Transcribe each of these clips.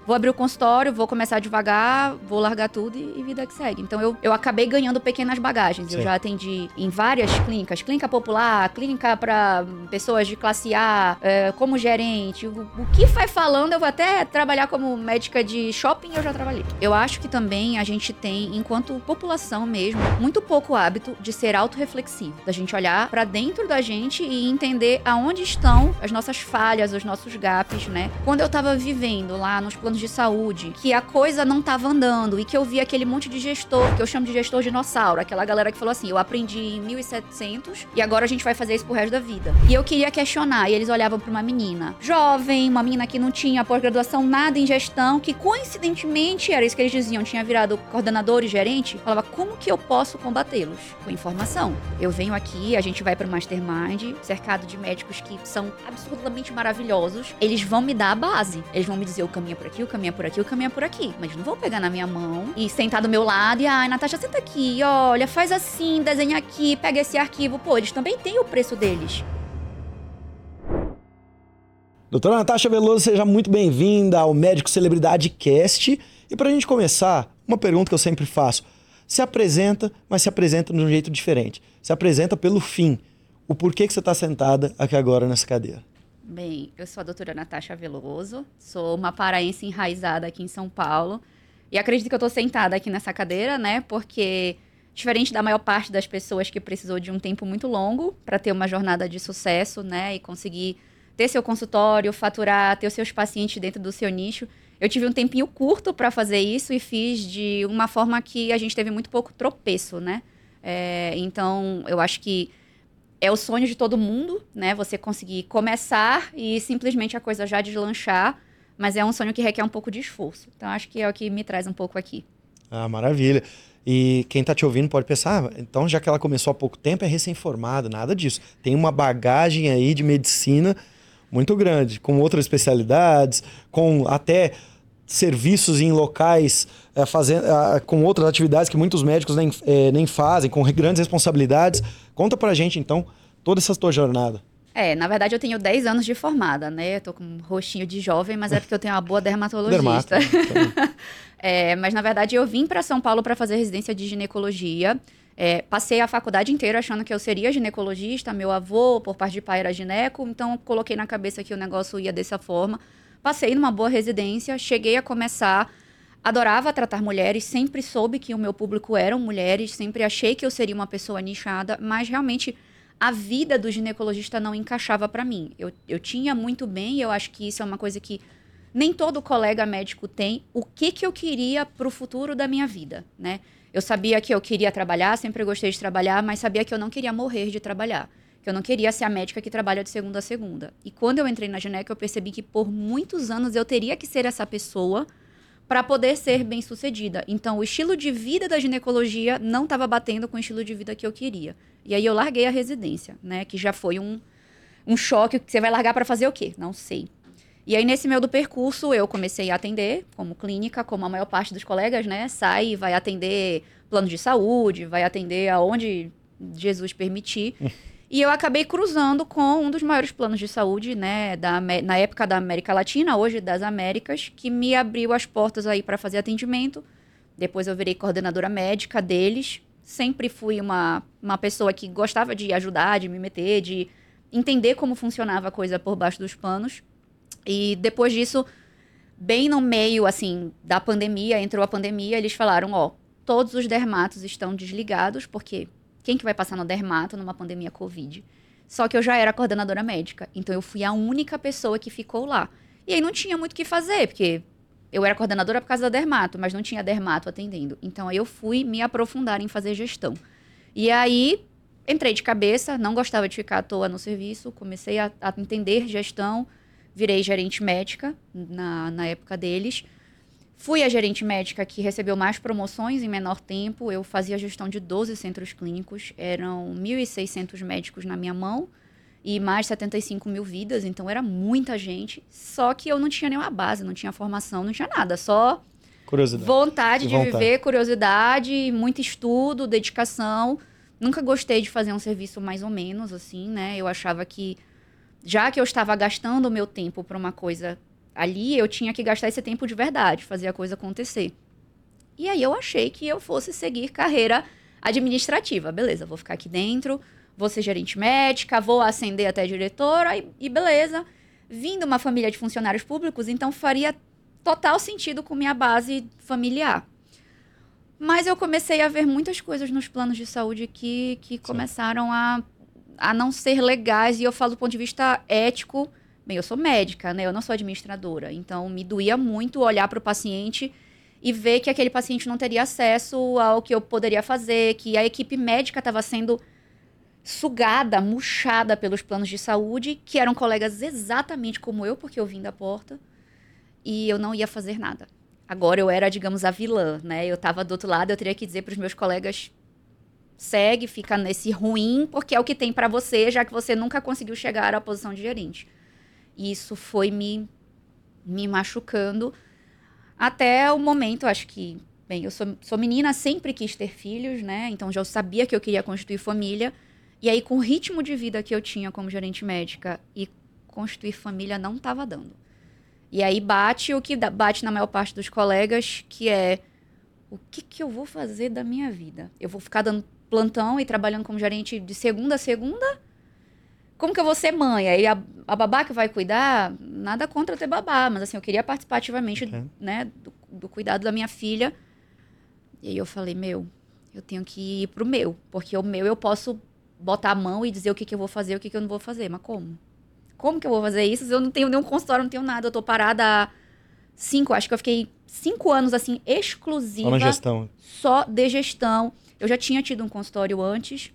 vou abrir o consultório, vou começar devagar, vou largar tudo e vida que segue. Então eu acabei ganhando pequenas bagagens. Sim. Eu já atendi em várias clínicas, clínica popular, clínica para pessoas de classe A, como gerente. O que vai falando, eu vou até trabalhar como médica de shopping, eu já trabalhei. Eu acho que também a gente tem, enquanto população mesmo, muito pouco hábito de ser autorreflexivo, da gente olhar pra dentro da gente e entender aonde estão as nossas falhas, os nossos gaps, né? Quando eu tava vivendo lá nos planos de saúde, que a coisa não tava andando e que eu vi aquele monte de gestor, que eu chamo de gestor dinossauro, aquela galera que falou assim, eu aprendi em 1700 e agora a gente vai fazer isso pro resto da vida. E eu queria questionar, e eles olhavam pra uma menina jovem, uma menina que não tinha pós-graduação nada em gestão, que coincidentemente, era isso que eles diziam, tinha virado coordenador e gerente, falava, como que eu posso combatê-los? Com informação. Eu venho aqui, a gente vai pro Mastermind, cercado de médicos que são absurdamente maravilhosos, eles vão me dar a base. Eles vão me dizer o caminho é por aqui, o caminho é por aqui, o caminho é por aqui. Mas não vão pegar na minha mão e sentar do meu lado e, ai, Natasha, senta aqui, olha, faz assim, desenha aqui, pega esse arquivo. Pô, eles também têm o preço deles. Doutora Natasha Veloso, seja muito bem-vinda ao Médico Celebridade Cast. E pra gente começar, uma pergunta que eu sempre faço. Se apresenta, mas se apresenta de um jeito diferente. Se apresenta pelo fim. O porquê que você está sentada aqui agora nessa cadeira? Bem, eu sou a doutora Natasha Veloso, sou uma paraense enraizada aqui em São Paulo. E acredito que eu tô sentada aqui nessa cadeira, né? Porque, diferente da maior parte das pessoas que precisou de um tempo muito longo para ter uma jornada de sucesso, né? E conseguir ter seu consultório, faturar, ter os seus pacientes dentro do seu nicho. Eu tive um tempinho curto para fazer isso e fiz de uma forma que a gente teve muito pouco tropeço, né? Então, eu acho que é o sonho de todo mundo, né? Você conseguir começar e simplesmente a coisa já deslanchar, mas é um sonho que requer um pouco de esforço. Então, acho que é o que me traz um pouco aqui. Ah, maravilha. E quem tá te ouvindo pode pensar, então já que ela começou há pouco tempo, é recém-formada, nada disso. Tem uma bagagem aí de medicina muito grande, com outras especialidades, com até serviços em locais, com outras atividades que muitos médicos nem fazem, com grandes responsabilidades. Conta pra gente, então, toda essa tua jornada. Na verdade, eu tenho 10 anos de formada, né? Eu tô com um rostinho de jovem, mas é porque eu tenho uma boa dermatologista. Mas, na verdade, eu vim para São Paulo para fazer residência de ginecologia. Passei a faculdade inteira achando que eu seria ginecologista. Meu avô, por parte de pai, era gineco. Então, coloquei na cabeça que o negócio ia dessa forma. Passei numa boa residência, cheguei a começar... Adorava tratar mulheres, sempre soube que o meu público eram mulheres, sempre achei que eu seria uma pessoa nichada, mas realmente a vida do ginecologista não encaixava para mim. Eu tinha muito bem, e eu acho que isso é uma coisa que nem todo colega médico tem, o que eu queria para o futuro da minha vida, né? Eu sabia que eu queria trabalhar, sempre gostei de trabalhar, mas sabia que eu não queria morrer de trabalhar, que eu não queria ser a médica que trabalha de segunda a segunda. E quando eu entrei na gineco, eu percebi que por muitos anos eu teria que ser essa pessoa para poder ser bem-sucedida. Então, o estilo de vida da ginecologia não estava batendo com o estilo de vida que eu queria. E aí eu larguei a residência, né? Que já foi um choque. Você vai largar para fazer o quê? Não sei. E aí, nesse meio do percurso, eu comecei a atender como clínica, como a maior parte dos colegas, né? Sai e vai atender plano de saúde, vai atender aonde Jesus permitir. E eu acabei cruzando com um dos maiores planos de saúde, né, na época da América Latina, hoje das Américas, que me abriu as portas aí para fazer atendimento. Depois eu virei coordenadora médica deles. Sempre fui uma pessoa que gostava de ajudar, de me meter, de entender como funcionava a coisa por baixo dos panos. E depois disso, bem no meio, assim, da pandemia, entrou a pandemia, eles falaram, todos os dermatos estão desligados, porque... Quem que vai passar no dermato numa pandemia Covid? Só que eu já era coordenadora médica, então eu fui a única pessoa que ficou lá. E aí não tinha muito o que fazer, porque eu era coordenadora por causa da dermato, mas não tinha dermato atendendo. Então aí eu fui me aprofundar em fazer gestão. E aí entrei de cabeça, não gostava de ficar à toa no serviço, comecei a entender gestão, virei gerente médica na época deles. Fui a gerente médica que recebeu mais promoções em menor tempo. Eu fazia gestão de 12 centros clínicos. Eram 1.600 médicos na minha mão e mais 75 mil vidas. Então, era muita gente. Só que eu não tinha nenhuma base, não tinha formação, não tinha nada. Só vontade de viver, curiosidade, muito estudo, dedicação. Nunca gostei de fazer um serviço mais ou menos, assim, né? Eu achava que, já que eu estava gastando o meu tempo para uma coisa... ali eu tinha que gastar esse tempo de verdade, fazer a coisa acontecer. E aí eu achei que eu fosse seguir carreira administrativa. Beleza, vou ficar aqui dentro, vou ser gerente médica, vou ascender até diretora e beleza. Vim de uma família de funcionários públicos, então faria total sentido com minha base familiar. Mas eu comecei a ver muitas coisas nos planos de saúde que começaram a não ser legais. E eu falo do ponto de vista ético. Bem, eu sou médica, né? Eu não sou administradora. Então, me doía muito olhar para o paciente e ver que aquele paciente não teria acesso ao que eu poderia fazer, que a equipe médica estava sendo sugada, murchada pelos planos de saúde, que eram colegas exatamente como eu, porque eu vim da porta, e eu não ia fazer nada. Agora eu era, digamos, a vilã, né? Eu estava do outro lado, eu teria que dizer para os meus colegas, segue, fica nesse ruim, porque é o que tem para você, já que você nunca conseguiu chegar à posição de gerente. E isso foi me machucando até o momento, acho que... Bem, eu sou menina, sempre quis ter filhos, né? Então já sabia que eu queria constituir família. E aí, com o ritmo de vida que eu tinha como gerente médica e constituir família não estava dando. E aí bate o que bate na maior parte dos colegas, que é o que eu vou fazer da minha vida? Eu vou ficar dando plantão e trabalhando como gerente de segunda a segunda? Como que eu vou ser mãe? Aí a babá que vai cuidar, nada contra ter babá, mas assim, eu queria participar ativamente né, do cuidado da minha filha. E aí eu falei, eu tenho que ir pro meu, porque o meu eu posso botar a mão e dizer o que eu vou fazer e o que eu não vou fazer, mas como? Como que eu vou fazer isso? Eu não tenho nenhum consultório, não tenho nada, eu tô parada há acho que eu fiquei 5 anos, assim, exclusiva. Só na gestão. Só de gestão. Eu já tinha tido um consultório antes,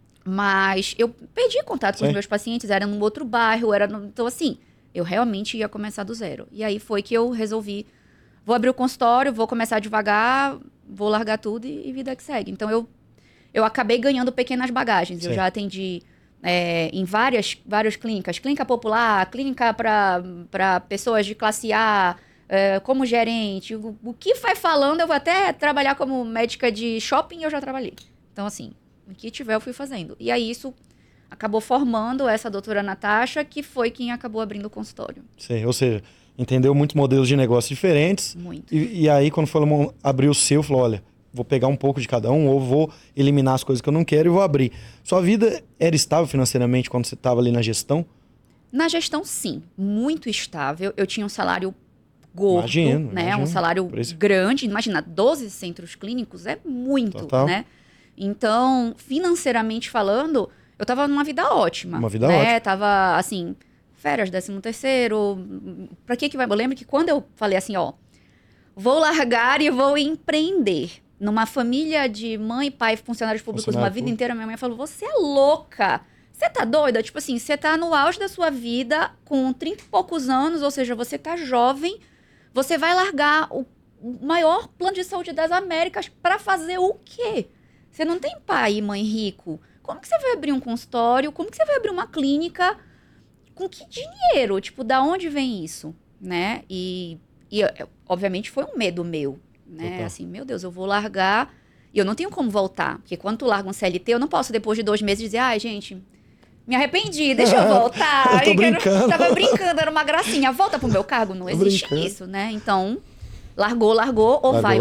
mas eu perdi contato com os meus pacientes, era num outro bairro, então assim, eu realmente ia começar do zero. E aí foi que eu resolvi, vou abrir o consultório, vou começar devagar, vou largar tudo e vida que segue. Então eu acabei ganhando pequenas bagagens. Eu já atendi em várias clínicas. Clínica popular, clínica para pessoas de classe A, como gerente. O que vai falando, eu vou até trabalhar como médica de shopping, eu já trabalhei. Então, assim, o que tiver eu fui fazendo. E aí isso acabou formando essa doutora Natasha, que foi quem acabou abrindo o consultório. Sim, ou seja, entendeu muitos modelos de negócio diferentes. Muito. E aí, quando falou abrir o seu, falou, olha, vou pegar um pouco de cada um, ou vou eliminar as coisas que eu não quero e vou abrir. Sua vida era estável financeiramente quando você estava ali na gestão? Na gestão, sim. Muito estável. Eu tinha um salário gordo, né? Um salário grande. Imagina, 12 centros clínicos é muito, Total. Né? Então, financeiramente falando, eu estava numa vida ótima. Uma vida ótima. Tava, assim, férias, 13º. Pra que vai? Eu lembro que quando eu falei assim, vou largar e vou empreender. Numa família de mãe, pai, funcionários públicos uma vida inteira, minha mãe falou, você é louca. Você tá doida? Tipo assim, você tá no auge da sua vida, com 30 e poucos anos, ou seja, você tá jovem, você vai largar o maior plano de saúde das Américas para fazer o quê? Você não tem pai e mãe rico. Como que você vai abrir um consultório? Como que você vai abrir uma clínica? Com que dinheiro? Tipo, da onde vem isso? Né? E obviamente foi um medo meu, né? Total. Assim, meu Deus, eu vou largar e eu não tenho como voltar. Porque quando tu larga um CLT, eu não posso depois de 2 meses dizer, ai, gente, me arrependi, deixa eu voltar. Eu tô brincando. Tava brincando, era uma gracinha. Volta pro meu cargo, não existe isso, né? Então, largou, ou vai.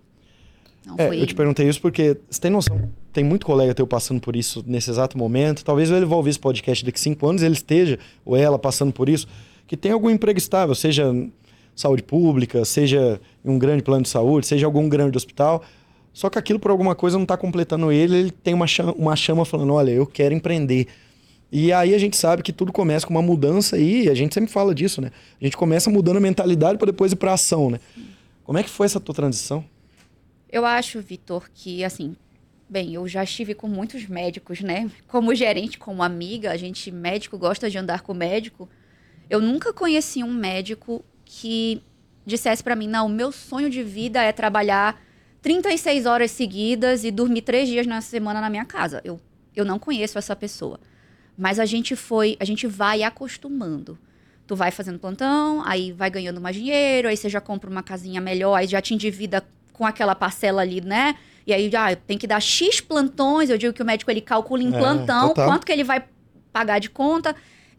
Não foi... Eu te perguntei isso porque você tem noção, tem muito colega teu passando por isso nesse exato momento. Talvez ele vá ouvir esse podcast daqui a 5 anos, ele esteja, ou ela, passando por isso, que tem algum emprego estável, seja saúde pública, seja em um grande plano de saúde, seja algum grande hospital. Só que aquilo, por alguma coisa, não está completando ele tem uma chama falando, olha, eu quero empreender. E aí a gente sabe que tudo começa com uma mudança e a gente sempre fala disso, né? A gente começa mudando a mentalidade para depois ir para ação, né? Como é que foi essa tua transição? Eu acho, Vitor, que assim, bem, eu já estive com muitos médicos, né? Como gerente, como amiga, médico gosta de andar com médico. Eu nunca conheci um médico que dissesse para mim, não, o meu sonho de vida é trabalhar 36 horas seguidas e dormir 3 dias na semana na minha casa. Eu não conheço essa pessoa. Mas a gente vai acostumando. Tu vai fazendo plantão, aí vai ganhando mais dinheiro, aí você já compra uma casinha melhor, aí já te endivida com aquela parcela ali, né? E aí tem que dar X plantões, eu digo que o médico ele calcula em plantão, total. quanto que ele vai pagar de conta.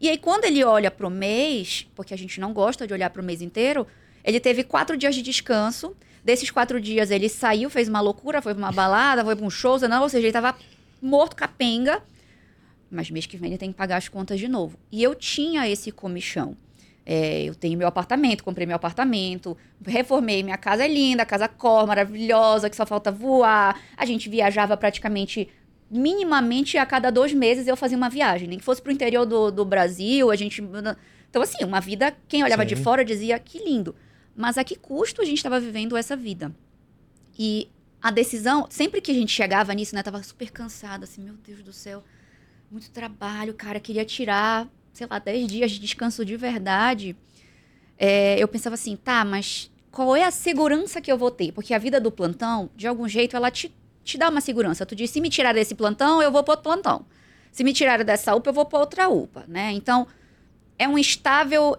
E aí, quando ele olha pro mês, porque a gente não gosta de olhar pro mês inteiro, ele teve 4 dias de descanso. Desses 4 dias, ele saiu, fez uma loucura, foi pra uma balada, foi pra um show, não, ou seja, ele tava morto, capenga. Mas mês que vem ele tem que pagar as contas de novo. E eu tinha esse comichão. Eu tenho meu apartamento, comprei meu apartamento, reformei, minha casa é linda, a casa cor, maravilhosa, que só falta voar. A gente viajava praticamente, minimamente, a cada 2 meses eu fazia uma viagem. Nem que fosse pro interior do Brasil, a gente... Então, assim, uma vida, quem olhava de fora dizia, que lindo. Mas a que custo a gente estava vivendo essa vida? E a decisão, sempre que a gente chegava nisso, né, tava super cansada, assim, meu Deus do céu, muito trabalho, cara, queria tirar, sei lá, 10 dias de descanso de verdade. Eu pensava assim, tá, mas qual é a segurança que eu vou ter? Porque a vida do plantão, de algum jeito, ela te dá uma segurança. Tu diz, se me tirar desse plantão, eu vou para outro plantão. Se me tirar dessa UPA, eu vou para outra UPA, né? Então, é um estável.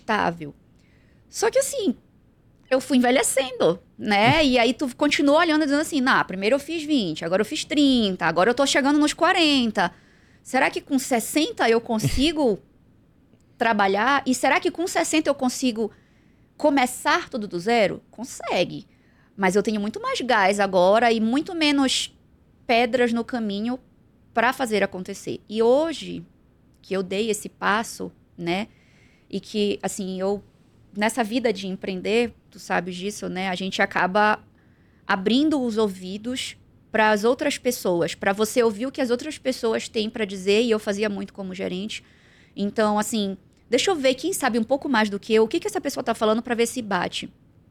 Só que assim, eu fui envelhecendo, né? E aí tu continua olhando e dizendo assim, primeiro eu fiz 20, agora eu fiz 30, agora eu tô chegando nos 40. Será que com 60 eu consigo trabalhar? E será que com 60 eu consigo começar tudo do zero? Consegue. Mas eu tenho muito mais gás agora e muito menos pedras no caminho para fazer acontecer. E hoje, que eu dei esse passo, né? E que, assim, nessa vida de empreender, tu sabes disso, né? A gente acaba abrindo os ouvidos para as outras pessoas, para você ouvir o que as outras pessoas têm para dizer, e eu fazia muito como gerente. Então, assim, deixa eu ver quem sabe um pouco mais do que eu, o que essa pessoa tá falando para ver se bate.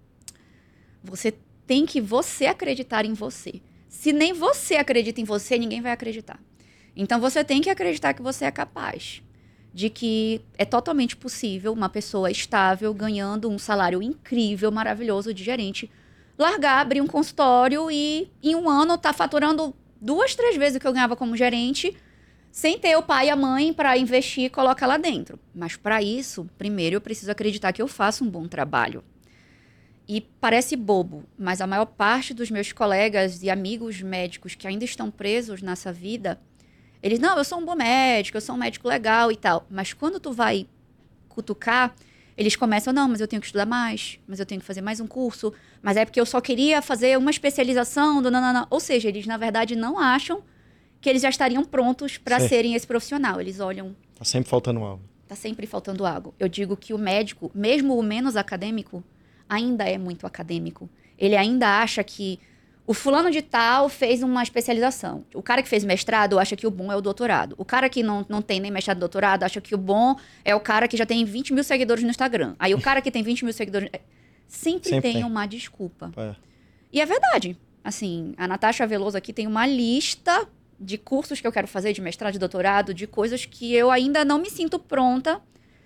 Você tem que acreditar em você. Se nem você acredita em você, ninguém vai acreditar. Então, você tem que acreditar que você é capaz, de que é totalmente possível uma pessoa estável, ganhando um salário incrível, maravilhoso de gerente, largar, abrir um consultório e em um ano tá faturando 2, 3 vezes o que eu ganhava como gerente, sem ter o pai e a mãe para investir e colocar lá dentro. Mas para isso, primeiro eu preciso acreditar que eu faço um bom trabalho. E parece bobo, mas a maior parte dos meus colegas e amigos médicos que ainda estão presos nessa vida, eles, não, eu sou um bom médico, eu sou um médico legal e tal. Mas quando tu vai cutucar, eles começam, não, mas eu tenho que estudar mais, mas eu tenho que fazer mais um curso, mas é porque eu só queria fazer uma especialização do nanana. Ou seja, eles, na verdade, não acham que eles já estariam prontos para serem esse profissional. Eles olham... Tá sempre faltando algo. Tá sempre faltando algo. Eu digo que o médico, mesmo o menos acadêmico, ainda é muito acadêmico. Ele ainda acha que o fulano de tal fez uma especialização. O cara que fez mestrado acha que o bom é o doutorado. O cara que não tem nem mestrado e doutorado acha que o bom é o cara que já tem 20 mil seguidores no Instagram. Aí o cara que tem 20 mil seguidores... Sempre tem uma desculpa. E é verdade. Assim, a Natasha Veloso aqui tem uma lista de cursos que eu quero fazer, de mestrado, de doutorado, de coisas que eu ainda não me sinto pronta.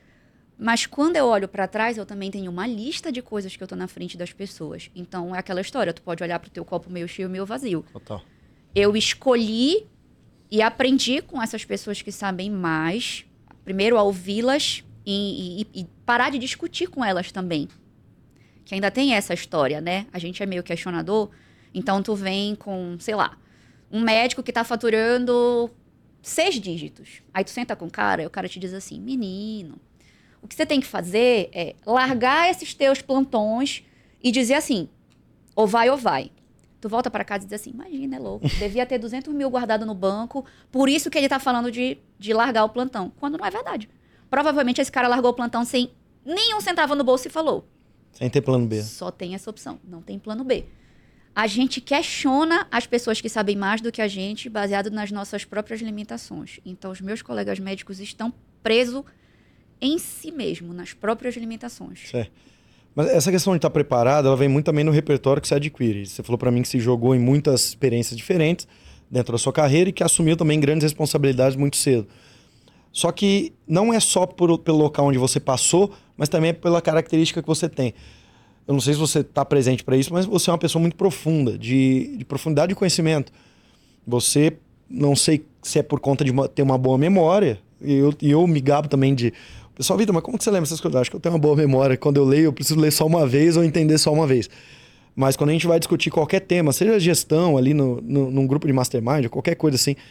Mas quando eu olho para trás, eu também tenho uma lista de coisas que eu tô na frente das pessoas. Então, é aquela história. Tu pode olhar pro teu copo meio cheio, meio vazio. Total. Eu escolhi e aprendi com essas pessoas que sabem mais. Primeiro, a ouvi-las e parar de discutir com elas também. Que ainda tem essa história, né? A gente é meio questionador. Então, tu vem com, sei lá, um médico que tá faturando 6 dígitos. Aí tu senta com o cara te diz assim, menino... O que você tem que fazer é largar esses teus plantões e dizer assim, ou vai. Tu volta para casa e diz assim, imagina, é louco, devia ter 200 mil guardado no banco, por isso que ele tá falando de largar o plantão. Quando não é verdade. Provavelmente esse cara largou o plantão sem nenhum centavo no bolso e falou. Sem ter plano B. Só tem essa opção, não tem plano B. A gente questiona as pessoas que sabem mais do que a gente, baseado nas nossas próprias limitações. Então, os meus colegas médicos estão presos em si mesmo, nas próprias limitações. Certo. Mas essa questão de estar preparado, ela vem muito também no repertório que você adquire. Você falou para mim que se jogou em muitas experiências diferentes dentro da sua carreira e que assumiu também grandes responsabilidades muito cedo. Só que não é só pelo local onde você passou, mas também é pela característica que você tem. Eu não sei se você está presente para isso, mas você é uma pessoa muito profunda, de profundidade de conhecimento. Você, não sei se é por conta de ter uma boa memória, e eu me gabo também de... Pessoal, Vitor, mas como que você lembra essas coisas? Acho que eu tenho uma boa memória. Quando eu leio, eu preciso ler só uma vez ou entender só uma vez. Mas quando a gente vai discutir qualquer tema, seja gestão ali num grupo de mastermind, qualquer coisa assim,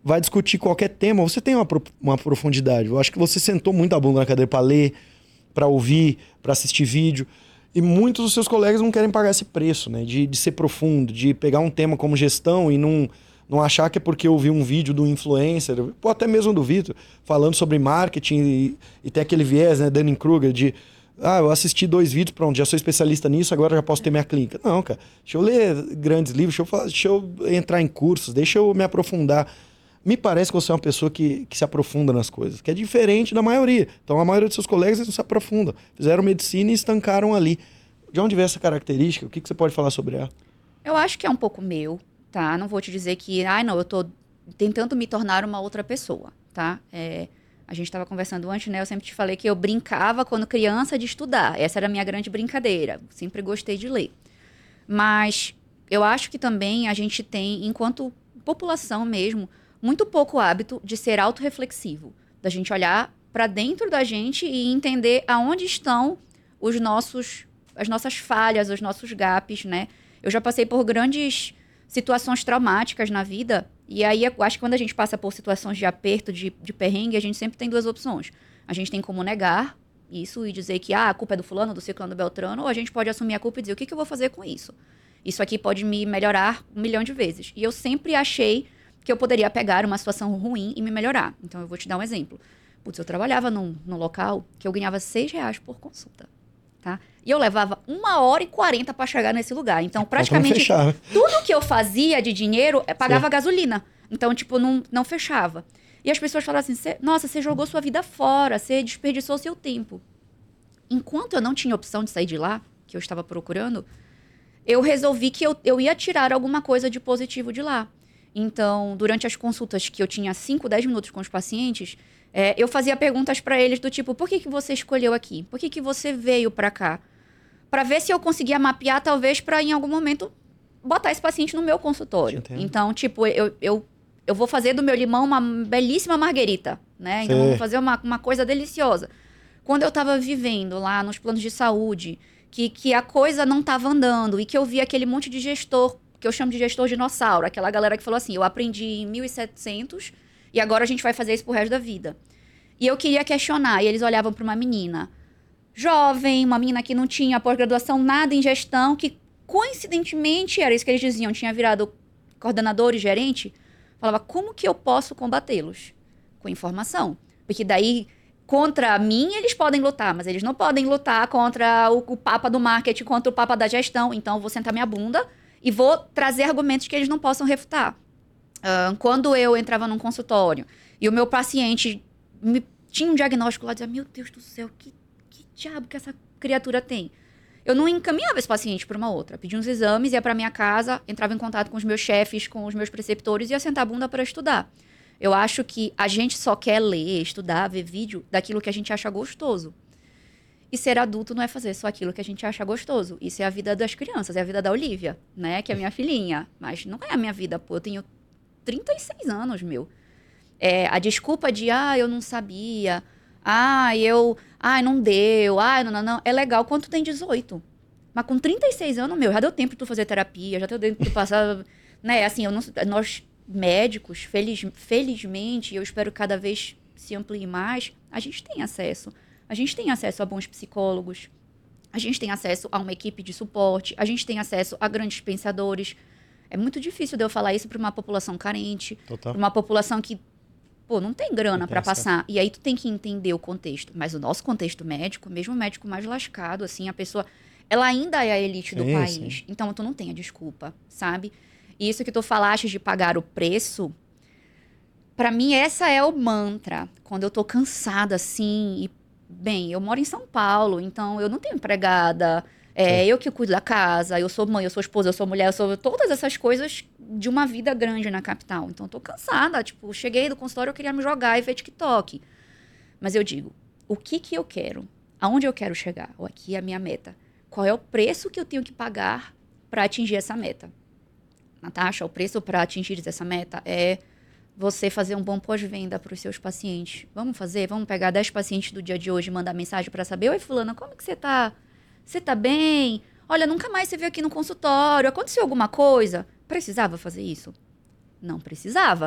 vai discutir qualquer tema, você tem uma profundidade. Eu acho que você sentou muito a bunda na cadeira para ler, para ouvir, para assistir vídeo. E muitos dos seus colegas não querem pagar esse preço, né? De ser profundo, de pegar um tema como gestão e não achar que é porque eu vi um vídeo do influencer, ou até mesmo do Vitor, falando sobre marketing e ter aquele viés, né, Dunning-Kruger, de eu assisti 2 vídeos, pronto, já sou especialista nisso, agora já posso ter minha clínica. Não, cara, deixa eu ler grandes livros, deixa eu entrar em cursos, deixa eu me aprofundar. Me parece que você é uma pessoa que se aprofunda nas coisas, que é diferente da maioria. Então, a maioria dos seus colegas eles não se aprofundam. Fizeram medicina e estancaram ali. De onde vem essa característica? O que você pode falar sobre ela? Eu acho que é um pouco meu, tá? Não vou te dizer que, não, eu tô tentando me tornar uma outra pessoa, tá? A gente estava conversando antes, né? Eu sempre te falei que eu brincava quando criança de estudar. Essa era a minha grande brincadeira. Sempre gostei de ler. Mas eu acho que também a gente tem, enquanto população mesmo, muito pouco hábito de ser autorreflexivo. Da gente olhar para dentro da gente e entender aonde estão as nossas falhas, os nossos gaps, né? Eu já passei por grandes situações traumáticas na vida. E aí, eu acho que quando a gente passa por situações de aperto, de perrengue, a gente sempre tem 2 opções. A gente tem como negar isso e dizer que a culpa é do fulano, do ciclano, do beltrano, ou a gente pode assumir a culpa e dizer o que eu vou fazer com isso. Isso aqui pode me melhorar 1 milhão de vezes. E eu sempre achei que eu poderia pegar uma situação ruim e me melhorar. Então, eu vou te dar um exemplo. Putz, eu trabalhava num local que eu ganhava R$6 por consulta. Tá? E eu levava 1h40 para chegar nesse lugar. Então, praticamente, tudo que eu fazia de dinheiro, pagava gasolina. Então, tipo, não fechava. E as pessoas falavam assim, nossa, você jogou sua vida fora, você desperdiçou seu tempo. Enquanto eu não tinha opção de sair de lá, que eu estava procurando, eu resolvi que eu ia tirar alguma coisa de positivo de lá. Então, durante as consultas que eu tinha 5, 10 minutos com os pacientes, eu fazia perguntas para eles do tipo, por que você escolheu aqui? Por que você veio para cá? Para ver se eu conseguia mapear, talvez, para em algum momento botar esse paciente no meu consultório. Então, tipo, eu vou fazer do meu limão uma belíssima marguerita, né? Então, eu vou fazer uma coisa deliciosa. Quando eu estava vivendo lá nos planos de saúde, que a coisa não estava andando e que eu vi aquele monte de gestor, que eu chamo de gestor dinossauro, aquela galera que falou assim, eu aprendi em 1700 e agora a gente vai fazer isso pro resto da vida. E eu queria questionar, e eles olhavam para uma menina jovem, uma menina que não tinha pós-graduação, nada em gestão, que coincidentemente, era isso que eles diziam, tinha virado coordenador e gerente, falava, como que eu posso combatê-los? Com informação. Porque daí, contra mim, eles podem lutar, mas eles não podem lutar contra o papa do marketing, contra o papa da gestão. Então, eu vou sentar minha bunda e vou trazer argumentos que eles não possam refutar. Quando eu entrava num consultório e o meu paciente tinha um diagnóstico lá, dizia, meu Deus do céu, que diabo que essa criatura tem? Eu não encaminhava esse paciente para uma outra. Pedia uns exames, ia para minha casa, entrava em contato com os meus chefes, com os meus preceptores e ia sentar a bunda para estudar. Eu acho que a gente só quer ler, estudar, ver vídeo daquilo que a gente acha gostoso. E ser adulto não é fazer só aquilo que a gente acha gostoso. Isso é a vida das crianças, é a vida da Olivia, né? Que é a minha filhinha. Mas não é a minha vida, pô. Eu tenho 36 anos, meu. A desculpa de, eu não sabia, não deu, não. É legal quando tu tem 18. Mas com 36 anos, meu, já deu tempo de tu fazer terapia, já deu tempo de tu passar, né? Assim, nós médicos, felizmente, eu espero que cada vez se amplie mais, a gente tem acesso. A gente tem acesso a bons psicólogos, a gente tem acesso a uma equipe de suporte, a gente tem acesso a grandes pensadores. É muito difícil de eu falar isso para uma população carente, para uma população que, não tem grana para passar. E aí tu tem que entender o contexto. Mas o nosso contexto médico, mesmo o médico mais lascado, assim, a pessoa, ela ainda é a elite do país. Sim. Então tu não tem a desculpa, sabe? E isso que tu falaste de pagar o preço, para mim essa é o mantra. Quando eu tô cansada, assim, bem, eu moro em São Paulo, então eu não tenho empregada, eu que cuido da casa, eu sou mãe, eu sou esposa, eu sou mulher, eu sou todas essas coisas de uma vida grande na capital. Então eu tô cansada, tipo, cheguei do consultório, eu queria me jogar e ver TikTok. Mas eu digo, o que eu quero? Aonde eu quero chegar? Ou aqui é a minha meta. Qual é o preço que eu tenho que pagar para atingir essa meta? Natasha, o preço para atingir essa meta é você fazer um bom pós-venda para os seus pacientes. Vamos pegar 10 pacientes do dia de hoje e mandar mensagem para saber, oi fulana, como que você tá? Você tá bem? Olha, nunca mais você veio aqui no consultório, aconteceu alguma coisa? Precisava fazer isso? Não precisava.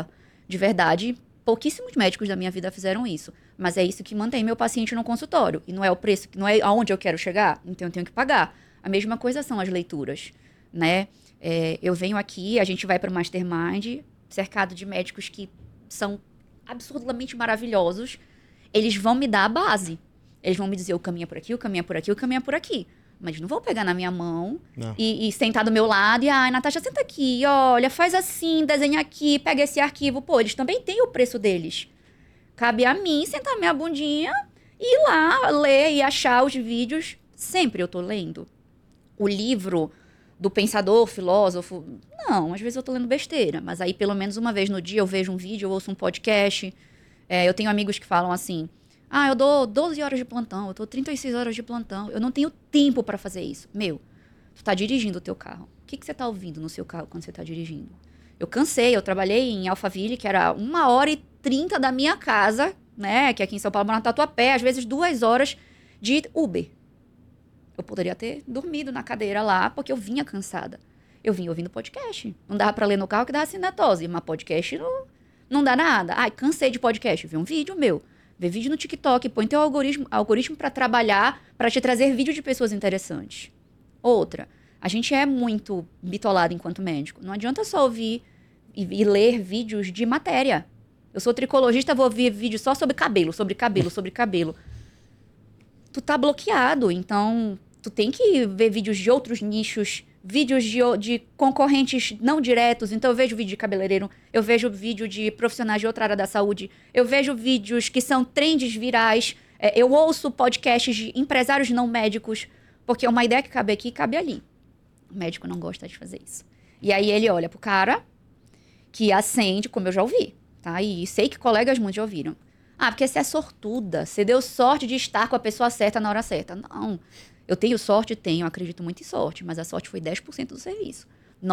De verdade, pouquíssimos médicos da minha vida fizeram isso. Mas é isso que mantém meu paciente no consultório. E não é o preço, não é aonde eu quero chegar, então eu tenho que pagar. A mesma coisa são as leituras, né? Eu venho aqui, a gente vai para o Mastermind, cercado de médicos que são absurdamente maravilhosos. Eles vão me dar a base. Eles vão me dizer o caminho é por aqui, o caminho é por aqui, o caminho é por aqui. Mas não vão pegar na minha mão e sentar do meu lado e, Natasha, senta aqui, olha, faz assim, desenha aqui, pega esse arquivo. Pô, eles também têm o preço deles. Cabe a mim sentar minha bundinha e ir lá ler e achar os vídeos. Sempre eu tô lendo. O livro do pensador, filósofo, não, às vezes eu tô lendo besteira. Mas aí, pelo menos uma vez no dia, eu vejo um vídeo, eu ouço um podcast. Eu tenho amigos que falam assim, eu dou 12 horas de plantão, eu tô 36 horas de plantão. Eu não tenho tempo para fazer isso. Meu, tu tá dirigindo o teu carro. O que você tá ouvindo no seu carro quando você tá dirigindo? Eu cansei, eu trabalhei em Alphaville, que era 1h30 da minha casa, né? Que aqui em São Paulo, na Tatuapé, às vezes 2 horas de Uber. Eu poderia ter dormido na cadeira lá, porque eu vinha cansada. Eu vinha ouvindo podcast. Não dava pra ler no carro que dava cinetose, mas podcast não dá nada. Cansei de podcast. Vi um vídeo meu. Vê vídeo no TikTok, põe teu algoritmo para trabalhar, para te trazer vídeo de pessoas interessantes. Outra, a gente é muito bitolado enquanto médico. Não adianta só ouvir e ler vídeos de matéria. Eu sou tricologista, vou ouvir vídeo só sobre cabelo, sobre cabelo, sobre cabelo. Tu tá bloqueado, então tu tem que ver vídeos de outros nichos, vídeos de concorrentes não diretos. Então eu vejo vídeo de cabeleireiro, eu vejo vídeo de profissionais de outra área da saúde, eu vejo vídeos que são trends virais, eu ouço podcasts de empresários não médicos, porque uma ideia que cabe aqui, cabe ali. O médico não gosta de fazer isso. E aí ele olha pro cara que acende, como eu já ouvi, tá? E sei que colegas muitos já ouviram. Porque você é sortuda, você deu sorte de estar com a pessoa certa na hora certa. Não. Eu tenho sorte? Tenho, acredito muito em sorte, mas a sorte foi 10% do serviço.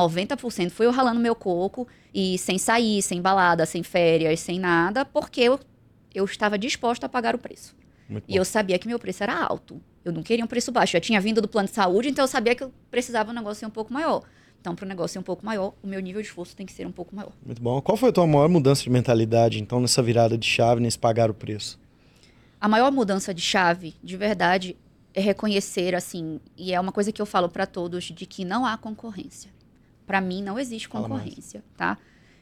90% foi eu ralando meu coco e sem sair, sem balada, sem férias, sem nada, porque eu estava disposta a pagar o preço. E eu sabia que meu preço era alto. Eu não queria um preço baixo. Eu tinha vindo do plano de saúde, então eu sabia que eu precisava um negócio ser um pouco maior. Então, para o negócio ser um pouco maior, o meu nível de esforço tem que ser um pouco maior. Muito bom. Qual foi a tua maior mudança de mentalidade, então, nessa virada de chave, nesse pagar o preço? A maior mudança de chave, de verdade, é reconhecer, assim, e é uma coisa que eu falo para todos, de que não há concorrência. Para mim, não existe concorrência, tá?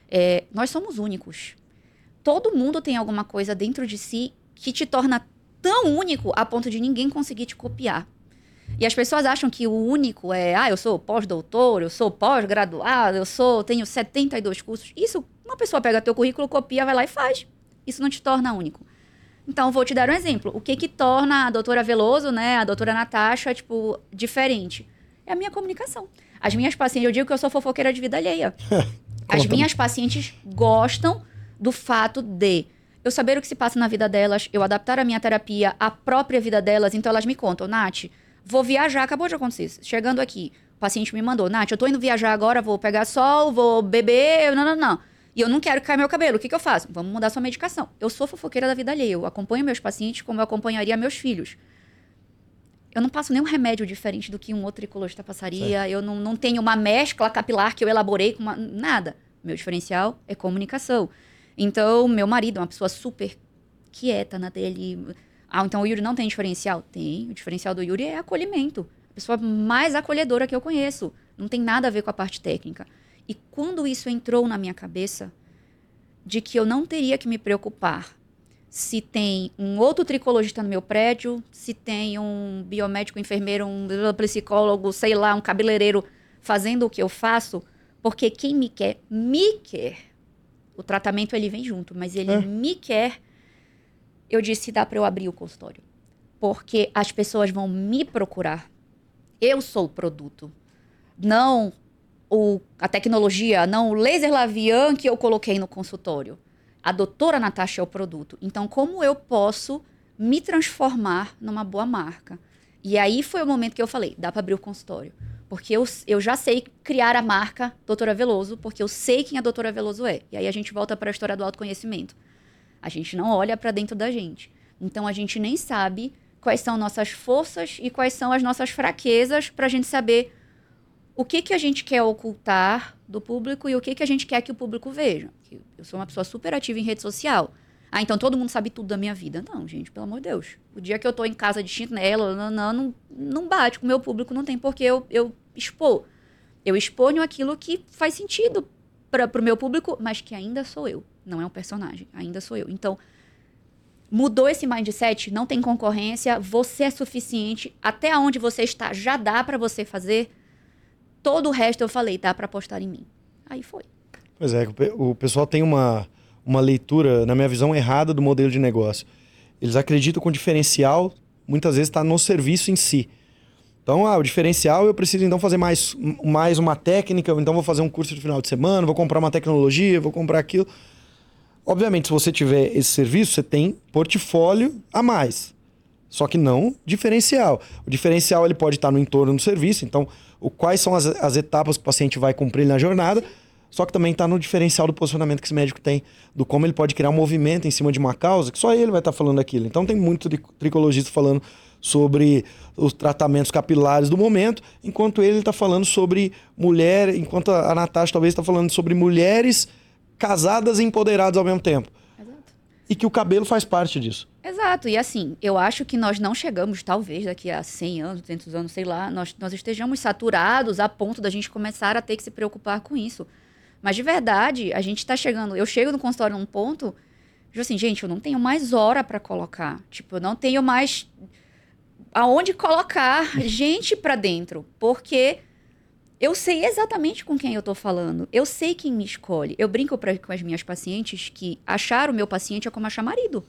Nós somos únicos. Todo mundo tem alguma coisa dentro de si que te torna tão único a ponto de ninguém conseguir te copiar. E as pessoas acham que o único eu sou pós-doutor, eu sou pós-graduado, tenho 72 cursos. Isso, uma pessoa pega teu currículo, copia, vai lá e faz. Isso não te torna único. Então, vou te dar um exemplo. O que torna a doutora Veloso, né, a doutora Natasha, diferente? É a minha comunicação. As minhas pacientes, eu digo que eu sou fofoqueira de vida alheia. As minhas pacientes gostam do fato de eu saber o que se passa na vida delas, eu adaptar a minha terapia à própria vida delas, então elas me contam, Nath, vou viajar, acabou de acontecer. Chegando aqui, o paciente me mandou, Nath, eu tô indo viajar agora, vou pegar sol, vou beber, não. E eu não quero que caia meu cabelo, o que eu faço? Vamos mudar sua medicação. Eu sou fofoqueira da vida alheia, eu acompanho meus pacientes como eu acompanharia meus filhos. Eu não passo nenhum remédio diferente do que um outro tricologista passaria, certo. Eu não tenho uma mescla capilar que eu elaborei com nada. Meu diferencial é comunicação. Então, meu marido é uma pessoa super quieta na dele. Então o Yuri não tem diferencial? Tem. O diferencial do Yuri é acolhimento. A pessoa mais acolhedora que eu conheço. Não tem nada a ver com a parte técnica. E quando isso entrou na minha cabeça, de que eu não teria que me preocupar se tem um outro tricologista no meu prédio, se tem um biomédico, enfermeiro, um psicólogo, sei lá, um cabeleireiro fazendo o que eu faço, porque quem me quer, me quer. O tratamento, ele vem junto, mas ele me quer. Eu disse, dá para eu abrir o consultório. Porque as pessoas vão me procurar. Eu sou o produto. Não a tecnologia, não o laser Lavian que eu coloquei no consultório. A doutora Natasha é o produto. Então, como eu posso me transformar numa boa marca? E aí foi o momento que eu falei, dá para abrir o consultório. Porque eu já sei criar a marca Doutora Veloso, porque eu sei quem a Doutora Veloso é. E aí a gente volta para a história do autoconhecimento. A gente não olha para dentro da gente. Então, a gente nem sabe quais são nossas forças e quais são as nossas fraquezas para a gente saber o que a gente quer ocultar do público e o que a gente quer que o público veja. porque eu sou uma pessoa super ativa em rede social. Ah, então todo mundo sabe tudo da minha vida. Não, gente, pelo amor de Deus. O dia que eu tô em casa de chinelo, não bate com o meu público, não tem por que eu expor. Eu exponho aquilo que faz sentido pro meu público, mas que ainda sou eu. Não é um personagem, ainda sou eu. Então, mudou esse mindset, não tem concorrência, você é suficiente, até onde você está já dá pra você fazer. Todo o resto eu falei, dá pra apostar em mim. Aí foi. Pois é, o pessoal tem uma leitura, na minha visão, errada do modelo de negócio. Eles acreditam que o diferencial, muitas vezes, está no serviço em si. Então, o diferencial, eu preciso, então, fazer mais uma técnica, então vou fazer um curso de final de semana, vou comprar uma tecnologia, vou comprar aquilo. Obviamente, se você tiver esse serviço, você tem portfólio a mais. Só que não diferencial. O diferencial ele pode estar no entorno do serviço, então, quais são as etapas que o paciente vai cumprir na jornada, só que também está no diferencial do posicionamento que esse médico tem, do como ele pode criar um movimento em cima de uma causa, que só ele vai estar falando aquilo. Então tem muito tricologista falando sobre os tratamentos capilares do momento, enquanto ele está falando sobre mulher, enquanto a Natasha talvez está falando sobre mulheres casadas e empoderadas ao mesmo tempo. Exato. E que o cabelo faz parte disso. Exato, e assim, eu acho que nós não chegamos, talvez daqui a 100 anos, 200 anos, sei lá, nós estejamos saturados a ponto da gente começar a ter que se preocupar com isso. Mas de verdade, a gente tá chegando... Eu chego no consultório num ponto... Assim, gente, eu não tenho mais hora para colocar. Tipo, eu não tenho mais... aonde colocar gente para dentro. Porque eu sei exatamente com quem eu tô falando. Eu sei quem me escolhe. Eu brinco com as minhas pacientes que achar o meu paciente é como achar marido.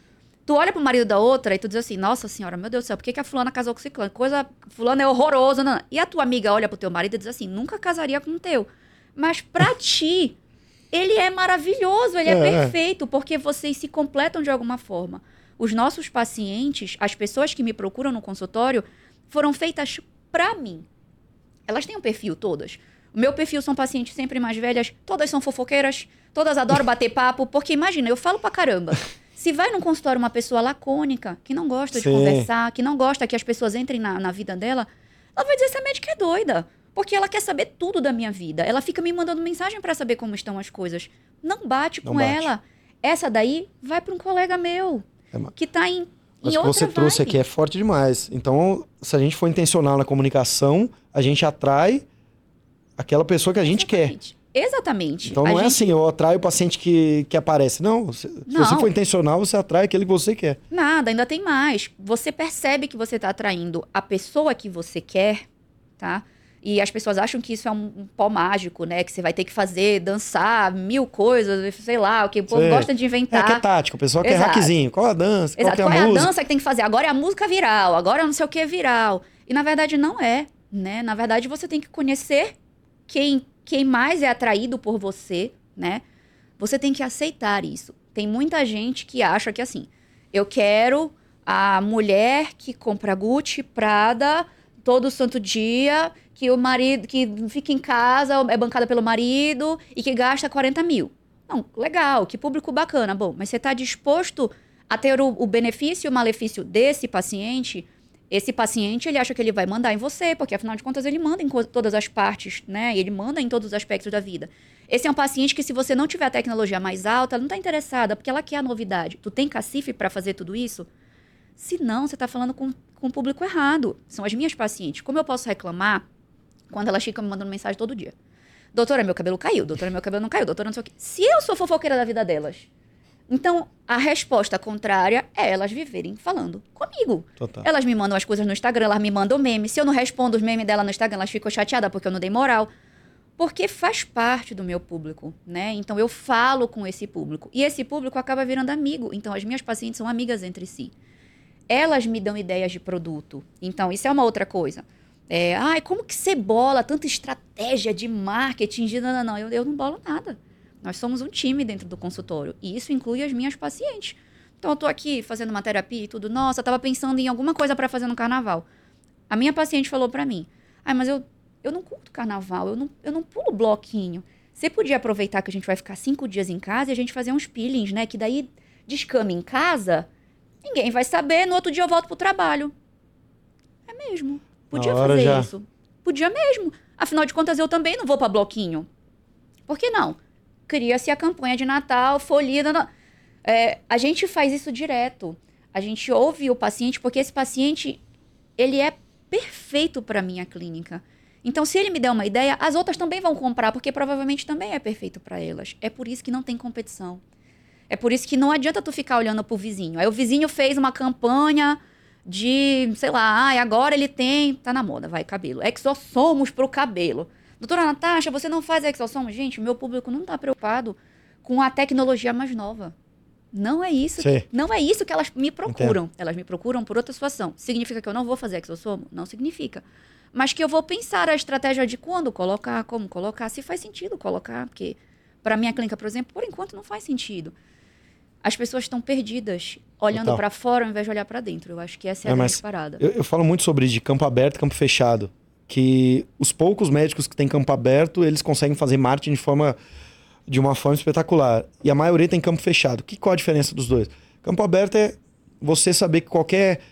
Tu olha pro marido da outra e tu diz assim... Nossa senhora, meu Deus do céu, por que a fulana casou com ciclano? Fulana é horrorosa. Não. E a tua amiga olha pro teu marido e diz assim... Nunca casaria com o teu. Mas pra ti, ele é maravilhoso, ele é perfeito, porque vocês se completam de alguma forma. Os nossos pacientes, as pessoas que me procuram no consultório, foram feitas pra mim. Elas têm um perfil, todas. O meu perfil são pacientes sempre mais velhas, todas são fofoqueiras, todas adoram bater papo, porque imagina, eu falo pra caramba. Se vai num consultório uma pessoa lacônica, que não gosta de conversar, que não gosta que as pessoas entrem na vida dela, ela vai dizer, essa médica é doida. Porque ela quer saber tudo da minha vida. Ela fica me mandando mensagem para saber como estão as coisas. Não bate com ela. Essa daí vai para um colega meu, que tá em Mas outra o que você trouxe aqui é forte demais. Então, se a gente for intencional na comunicação, a gente atrai aquela pessoa que a gente quer. Exatamente. Então não é assim, eu atraio o paciente que aparece. Não, se você for intencional, você atrai aquele que você quer. Nada, ainda tem mais. Você percebe que você tá atraindo a pessoa que você quer, tá? E as pessoas acham que isso é um pó mágico, né? Que você vai ter que fazer, dançar, 1000 coisas, sei lá, o que o povo gosta de inventar. Que é tático, o pessoal quer hackzinho. Qual a dança? Exato. Qual é a dança que tem que fazer? Agora é a música viral, agora não sei o que é viral. E na verdade não é, né? Na verdade você tem que conhecer quem mais é atraído por você, né? Você tem que aceitar isso. Tem muita gente que acha que assim, eu quero a mulher que compra Gucci, Prada, todo santo dia, que o marido, que fica em casa, é bancada pelo marido e que gasta 40 mil. Não, legal, que público bacana. Bom, mas você está disposto a ter o benefício e o malefício desse paciente? Esse paciente, ele acha que ele vai mandar em você, porque afinal de contas ele manda em todas as partes, né? Ele manda em todos os aspectos da vida. Esse é um paciente que se você não tiver a tecnologia mais alta, ela não está interessada, porque ela quer a novidade. Tu tem cacife para fazer tudo isso? Se não, você está falando com o público errado. São as minhas pacientes. Como eu posso reclamar quando elas ficam me mandando mensagem todo dia? Doutora, meu cabelo caiu. Doutora, meu cabelo não caiu. Doutora, não sei o quê. Se eu sou fofoqueira da vida delas, então a resposta contrária é elas viverem falando comigo. Total. Elas me mandam as coisas no Instagram, elas me mandam memes. Se eu não respondo os memes dela no Instagram, elas ficam chateadas porque eu não dei moral. Porque faz parte do meu público, né? Então eu falo com esse público. E esse público acaba virando amigo. Então as minhas pacientes são amigas entre si. Elas me dão ideias de produto. Então, isso é uma outra coisa. Como que você bola tanta estratégia de marketing? Não, eu não bolo nada. Nós somos um time dentro do consultório. E isso inclui as minhas pacientes. Então, eu tô aqui fazendo uma terapia e tudo. Nossa, eu tava pensando em alguma coisa para fazer no carnaval. A minha paciente falou para mim, mas eu não curto carnaval, eu não pulo bloquinho. Você podia aproveitar que a gente vai ficar 5 dias em casa e a gente fazer uns peelings, né? Que daí descama em casa... Ninguém vai saber, no outro dia eu volto pro trabalho. É mesmo. Podia fazer isso. Podia mesmo. Afinal de contas, eu também não vou pra bloquinho. Por que não? cria-se a campanha de Natal, folha... a gente faz isso direto. A gente ouve o paciente, porque esse paciente, ele é perfeito para minha clínica. Então, se ele me der uma ideia, as outras também vão comprar, porque provavelmente também é perfeito para elas. É por isso que não tem competição. É por isso que não adianta tu ficar olhando pro vizinho. Aí o vizinho fez uma campanha de, sei lá, agora ele tem, tá na moda, vai, cabelo. Exossomos pro cabelo. Doutora Natasha, você não faz exossomos? Gente, o meu público não tá preocupado com a tecnologia mais nova. Não é isso. Não é isso que elas me procuram. Entendo. Elas me procuram por outra situação. Significa que eu não vou fazer exossomo? Não significa. Mas que eu vou pensar a estratégia de quando colocar, como colocar, se faz sentido colocar. Porque para minha clínica, por exemplo, por enquanto não faz sentido. As pessoas estão perdidas, olhando para fora ao invés de olhar para dentro. Eu acho que essa é a grande parada. Eu falo muito sobre de campo aberto e campo fechado. Que os poucos médicos que têm campo aberto, eles conseguem fazer marketing de uma forma espetacular. E a maioria tem campo fechado. Qual a diferença dos dois? Campo aberto é você saber que qualquer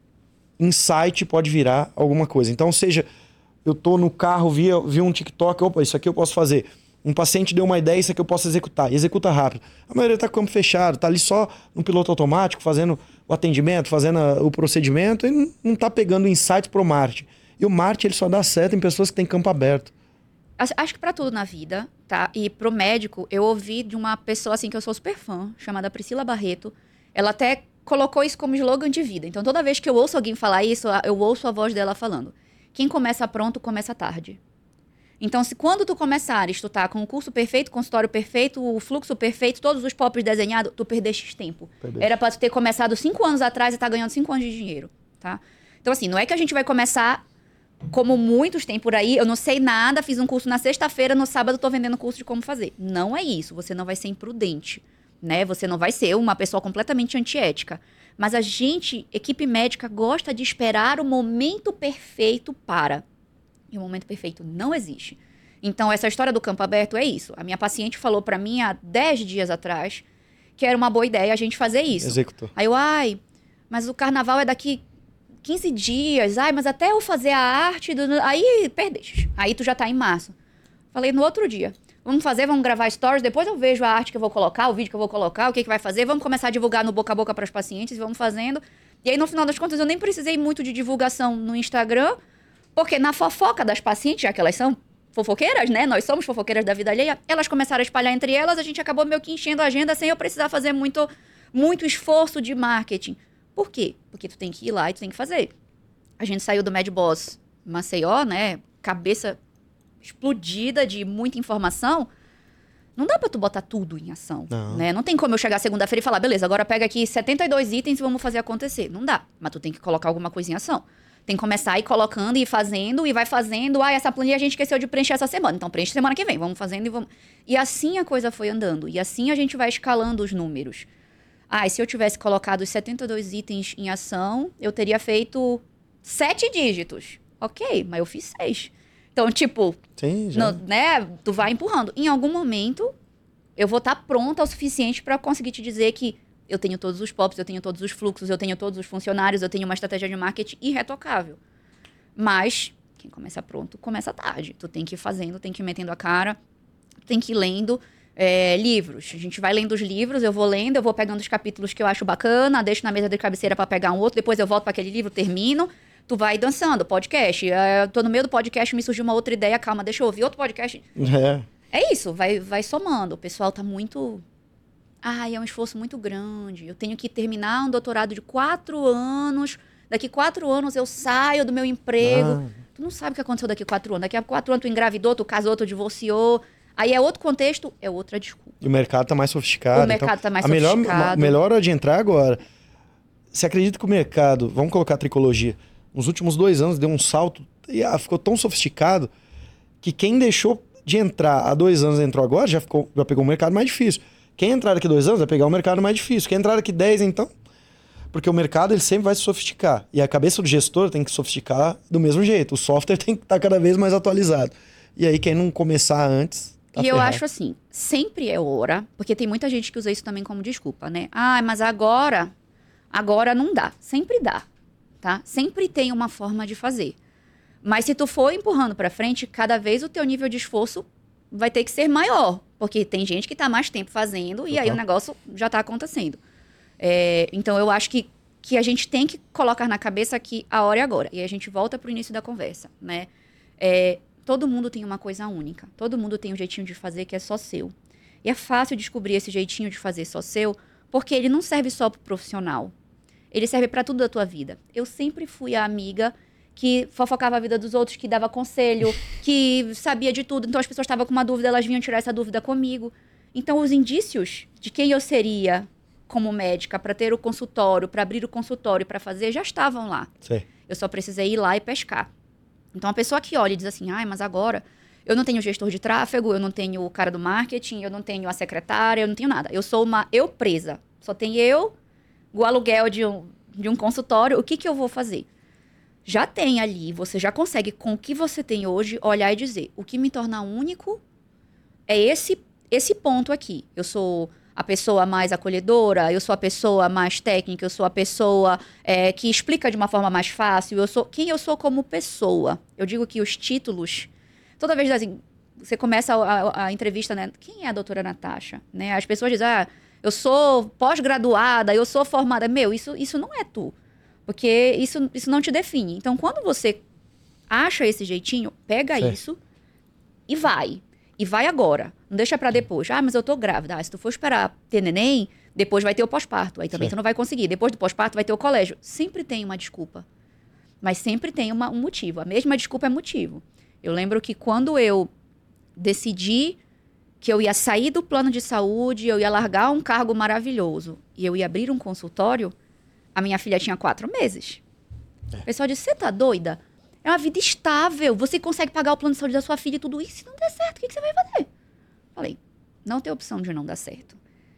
insight pode virar alguma coisa. Então, seja, eu tô no carro, vi um TikTok, opa, isso aqui eu posso fazer. Um paciente deu uma ideia, isso aqui eu posso executar. E executa rápido. A maioria tá com campo fechado, tá ali só no piloto automático, fazendo o atendimento, fazendo o procedimento e não tá pegando insights pro marketing. E o marketing ele só dá certo em pessoas que têm campo aberto. Acho que para tudo na vida, tá? E pro médico, eu ouvi de uma pessoa assim que eu sou super fã, chamada Priscila Barreto. Ela até colocou isso como slogan de vida. Então, toda vez que eu ouço alguém falar isso, eu ouço a voz dela falando. Quem começa pronto, começa tarde. Então, se quando tu começares, tu tá com o curso perfeito, consultório perfeito, o fluxo perfeito, todos os POPs desenhados, tu perdeste tempo. Era pra tu ter começado 5 anos atrás e tá ganhando 5 anos de dinheiro, tá? Então, assim, não é que a gente vai começar... Como muitos têm por aí, eu não sei nada, fiz um curso na sexta-feira, no sábado tô vendendo curso de como fazer. Não é isso, você não vai ser imprudente, né? Você não vai ser uma pessoa completamente antiética. Mas a gente, equipe médica, gosta de esperar o momento perfeito para. E o momento perfeito não existe. Então, essa história do campo aberto é isso. A minha paciente falou pra mim há 10 dias atrás que era uma boa ideia a gente fazer isso. Executou. Aí eu, mas o carnaval é daqui 15 dias, mas até eu fazer a arte, aí perdeste. Aí tu já tá em março. Falei no outro dia, vamos gravar stories, depois eu vejo a arte que eu vou colocar, o vídeo que eu vou colocar, o que vai fazer, vamos começar a divulgar no boca a boca para os pacientes, vamos fazendo. E aí no final das contas eu nem precisei muito de divulgação no Instagram, porque na fofoca das pacientes, já que elas são fofoqueiras, né, nós somos fofoqueiras da vida alheia, elas começaram a espalhar entre elas, a gente acabou meio que enchendo a agenda sem eu precisar fazer muito esforço de marketing. Por quê? Porque tu tem que ir lá e tu tem que fazer. A gente saiu do Mad Boss Maceió, né? Cabeça explodida de muita informação. Não dá pra tu botar tudo em ação, né? Não tem como eu chegar segunda-feira e falar, beleza, agora pega aqui 72 itens e vamos fazer acontecer. Não dá. Mas tu tem que colocar alguma coisa em ação. Tem que começar a ir colocando e fazendo, e vai fazendo. Essa planilha a gente esqueceu de preencher essa semana. Então preenche semana que vem. Vamos fazendo e vamos... E assim a coisa foi andando. E assim a gente vai escalando os números. E se eu tivesse colocado os 72 itens em ação, eu teria feito 7 dígitos. Ok, mas eu fiz 6. Então, tipo, sim, já. Né, tu vai empurrando. Em algum momento, eu vou estar pronta o suficiente para conseguir te dizer que eu tenho todos os POPs, eu tenho todos os fluxos, eu tenho todos os funcionários, eu tenho uma estratégia de marketing irretocável. Mas, quem começa pronto, começa tarde. Tu tem que ir fazendo, tem que ir metendo a cara, tem que ir lendo... livros. A gente vai lendo os livros, eu vou lendo, eu vou pegando os capítulos que eu acho bacana, deixo na mesa de cabeceira para pegar um outro, depois eu volto para aquele livro, termino, tu vai dançando, podcast. Tô no meio do podcast, me surgiu uma outra ideia, calma, deixa eu ouvir outro podcast. É isso, vai somando. O pessoal tá muito... é um esforço muito grande. Eu tenho que terminar um doutorado de 4 anos, daqui 4 anos eu saio do meu emprego. Tu não sabe o que aconteceu daqui 4 anos. Daqui a 4 anos tu engravidou, tu casou, tu divorciou. Aí é outro contexto, é outra desculpa. E o mercado tá mais sofisticado. O mercado tá mais sofisticado. A melhor hora de entrar agora. Você acredita que o mercado, vamos colocar a tricologia, nos últimos 2 anos deu um salto e ficou tão sofisticado que quem deixou de entrar há 2 anos entrou agora, já pegou um mercado mais difícil. Quem entrar daqui 2 anos vai pegar um mercado mais difícil. Quem entrar daqui 10, então... Porque o mercado ele sempre vai se sofisticar. E a cabeça do gestor tem que sofisticar do mesmo jeito. O software tem que estar cada vez mais atualizado. E aí quem não começar antes... Tá ferrado. Eu acho assim, sempre é hora, porque tem muita gente que usa isso também como desculpa, né? Mas agora não dá. Sempre dá, tá? Sempre tem uma forma de fazer. Mas se tu for empurrando pra frente, cada vez o teu nível de esforço vai ter que ser maior. Porque tem gente que está mais tempo fazendo e aí o negócio já está acontecendo. Então, eu acho que a gente tem que colocar na cabeça que a hora é agora. E a gente volta para o início da conversa, né? Todo mundo tem uma coisa única. Todo mundo tem um jeitinho de fazer que é só seu. E é fácil descobrir esse jeitinho de fazer só seu, porque ele não serve só para o profissional. Ele serve para tudo da tua vida. Eu sempre fui a amiga que fofocava a vida dos outros, que dava conselho, que sabia de tudo. Então, as pessoas estavam com uma dúvida, elas vinham tirar essa dúvida comigo. Então, os indícios de quem eu seria como médica para ter o consultório, para abrir o consultório, para fazer, já estavam lá. Sim. Eu só precisei ir lá e pescar. Então, a pessoa que olha e diz assim, mas agora eu não tenho gestor de tráfego, eu não tenho o cara do marketing, eu não tenho a secretária, eu não tenho nada. Eu sou uma presa. Só tem eu, o aluguel de um consultório, o que eu vou fazer? Já tem ali, você já consegue, com o que você tem hoje, olhar e dizer, o que me torna único é esse ponto aqui. Eu sou a pessoa mais acolhedora, eu sou a pessoa mais técnica, eu sou a pessoa que explica de uma forma mais fácil, eu sou quem eu sou como pessoa. Eu digo que os títulos, toda vez assim, você começa a entrevista, né? Quem é a doutora Natasha? Né? As pessoas dizem, eu sou pós-graduada, eu sou formada. Meu, isso não é tu. Porque isso não te define. Então, quando você acha esse jeitinho, pega isso e vai. E vai agora. Não deixa pra depois. Mas eu tô grávida. Se tu for esperar ter neném, depois vai ter o pós-parto. Aí também tu não vai conseguir. Depois do pós-parto vai ter o colégio. Sempre tem uma desculpa. Mas sempre tem um motivo. A mesma desculpa é motivo. Eu lembro que quando eu decidi que eu ia sair do plano de saúde, eu ia largar um cargo maravilhoso e eu ia abrir um consultório, a minha filha tinha 4 meses. O pessoal disse, você tá doida? É uma vida estável, você consegue pagar o plano de saúde da sua filha e tudo isso. Se não der certo, o que você vai fazer? Falei, não tem opção de não dar certo.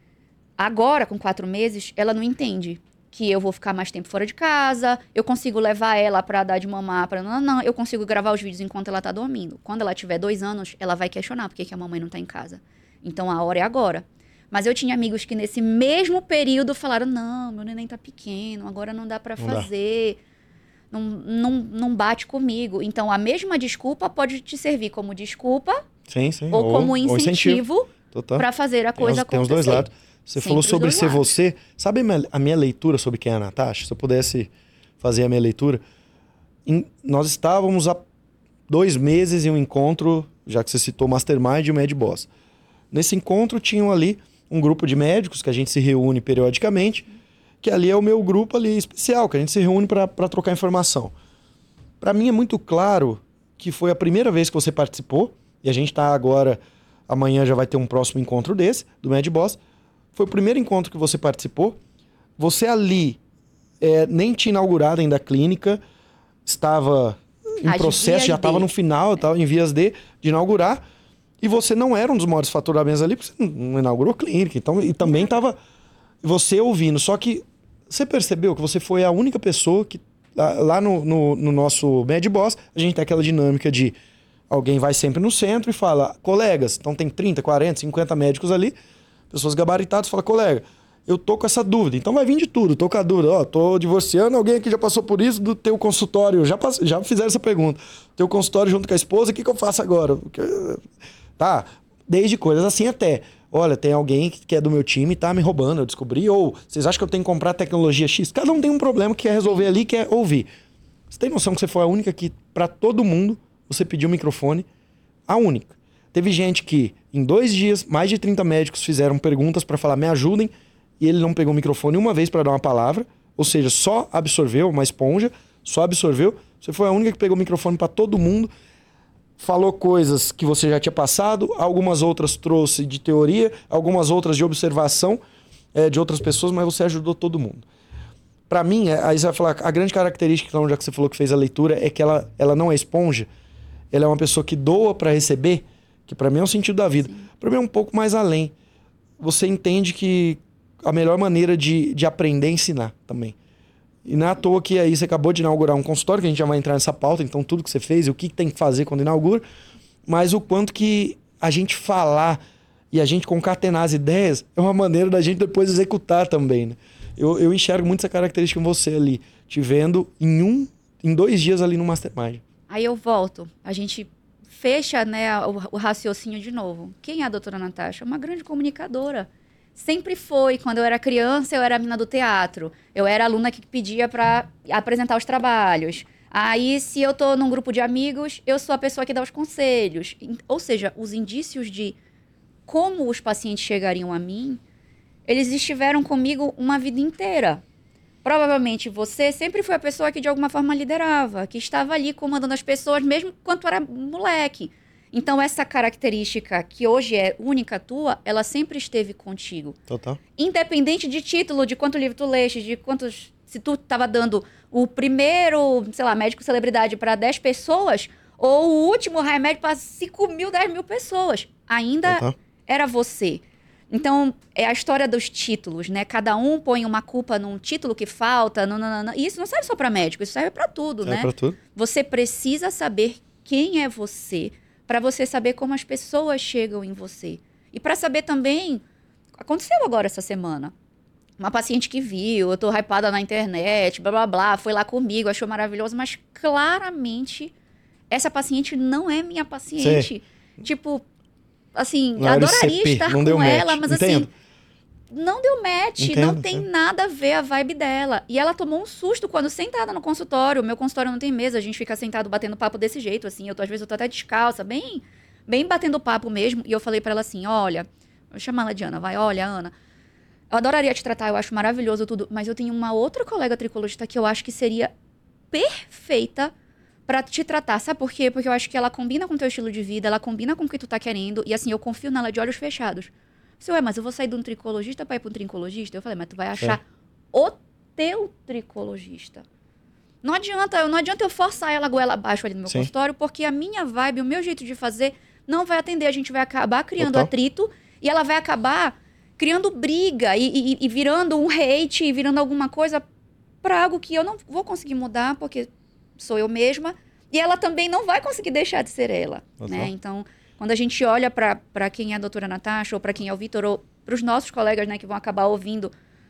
Agora, com 4 meses, ela não entende que eu vou ficar mais tempo fora de casa, eu consigo levar ela pra dar de mamar, eu consigo gravar os vídeos enquanto ela tá dormindo. Quando ela tiver 2 anos, ela vai questionar por que a mamãe não tá em casa. Então, a hora é agora. Mas eu tinha amigos que nesse mesmo período falaram, não, meu neném tá pequeno, agora não dá pra fazer, não bate comigo. Então, a mesma desculpa pode te servir como desculpa ou como incentivo para fazer a coisa acontecer. Tem os dois lados. Você falou sobre ser você. Sabe a minha leitura sobre quem é a Natasha? Se eu pudesse fazer a minha leitura. Nós estávamos há 2 meses em um encontro, já que você citou Mastermind e o Mad Boss. Nesse encontro tinham ali um grupo de médicos que a gente se reúne periodicamente, que ali é o meu grupo ali especial, que a gente se reúne para trocar informação. Para mim é muito claro que foi a primeira vez que você participou, e a gente está agora, amanhã já vai ter um próximo encontro desse, do Mad Boss. Foi o primeiro encontro que você participou. Você ali nem tinha inaugurado ainda a clínica, estava em processo, já estava no final, em vias de inaugurar. E você não era um dos maiores faturamentos ali, porque você não inaugurou clínica. Então, e também estava você ouvindo. Só que você percebeu que você foi a única pessoa que, lá no nosso Mad Boss, a gente tem aquela dinâmica de alguém vai sempre no centro e fala, colegas, então tem 30, 40, 50 médicos ali, pessoas gabaritadas, fala, colega, eu tô com essa dúvida. Então vai vir de tudo, tô com a dúvida. Tô divorciando, alguém aqui já passou por isso, do teu consultório, já fizeram essa pergunta. Teu consultório junto com a esposa, o que eu faço agora? Tá, desde coisas assim até, olha, tem alguém que é do meu time e tá me roubando, eu descobri, ou vocês acham que eu tenho que comprar tecnologia X? Cada um tem um problema que quer resolver ali, quer ouvir. Você tem noção que você foi a única que, pra todo mundo, você pediu o microfone? A única. Teve gente que, em 2 dias, mais de 30 médicos fizeram perguntas pra falar, me ajudem, e ele não pegou o microfone uma vez pra dar uma palavra, ou seja, só absorveu, uma esponja, só absorveu. Você foi a única que pegou o microfone pra todo mundo, falou coisas que você já tinha passado, algumas outras trouxe de teoria, algumas outras de observação de outras pessoas, mas você ajudou todo mundo. Para mim, aí você vai falar, a grande característica, então, já que você falou que fez a leitura, é que ela não é esponja, ela é uma pessoa que doa para receber, que para mim é o sentido da vida. Para mim é um pouco mais além. Você entende que a melhor maneira de aprender é ensinar também. E não é à toa que aí você acabou de inaugurar um consultório, que a gente já vai entrar nessa pauta, então tudo que você fez e o que tem que fazer quando inaugura, mas o quanto que a gente falar e a gente concatenar as ideias é uma maneira da gente depois executar também, né? Eu enxergo muito essa característica em você ali, te vendo em 2 dias ali no Mastermind. Aí eu volto, a gente fecha, né, o raciocínio de novo. Quem é a doutora Natasha? Uma grande comunicadora. Sempre foi. Quando eu era criança, eu era a menina do teatro. Eu era a aluna que pedia para apresentar os trabalhos. Aí, se eu tô num grupo de amigos, eu sou a pessoa que dá os conselhos. Ou seja, os indícios de como os pacientes chegariam a mim, eles estiveram comigo uma vida inteira. Provavelmente você sempre foi a pessoa que de alguma forma liderava, que estava ali comandando as pessoas, mesmo quando era moleque. Então, essa característica que hoje é única tua, ela sempre esteve contigo. Total. Independente de título, de quanto livro tu leste, de quantos... Se tu estava dando o primeiro, sei lá, médico celebridade para 10 pessoas, ou o último remédio para 5.000, 10.000 pessoas, ainda era você. Então, é a história dos títulos, né? Cada um põe uma culpa num título que falta, e isso não serve só para médico, isso serve para tudo, né? Para tudo. Você precisa saber quem é você, para você saber como as pessoas chegam em você. E para saber também, aconteceu agora essa semana, uma paciente que viu, eu tô hypada na internet, blá, blá, blá, foi lá comigo, achou maravilhoso, mas claramente essa paciente não é minha paciente. Sim. Tipo, assim, não adoraria estar não com ela, mas Entendo. assim, não deu match, Entendo, não tem nada a ver a vibe dela. E ela tomou um susto quando sentada no consultório. Meu consultório não tem mesa, a gente fica sentado batendo papo desse jeito, assim. Às vezes eu tô até descalça, bem batendo papo mesmo. E eu falei pra ela assim, olha, vou chamar ela de Ana, vai, olha, Ana, eu adoraria te tratar, eu acho maravilhoso tudo, mas eu tenho uma outra colega tricologista que eu acho que seria perfeita pra te tratar. Sabe por quê? Porque eu acho que ela combina com o teu estilo de vida, ela combina com o que tu tá querendo, e assim, eu confio nela de olhos fechados. Ué, mas eu vou sair de um tricologista pra ir pra um tricologista? Eu falei, mas tu vai achar o teu tricologista. Não adianta eu forçar ela goela abaixo ali no meu consultório, porque a minha vibe, o meu jeito de fazer, não vai atender. A gente vai acabar criando atrito, e ela vai acabar criando briga, e virando um hate, e virando alguma coisa pra algo que eu não vou conseguir mudar, porque sou eu mesma, e ela também não vai conseguir deixar de ser ela, né? Então, quando a gente olha para quem é a doutora Natasha, ou para quem é o Vitor, ou para os nossos colegas, né, que vão acabar ouvindo,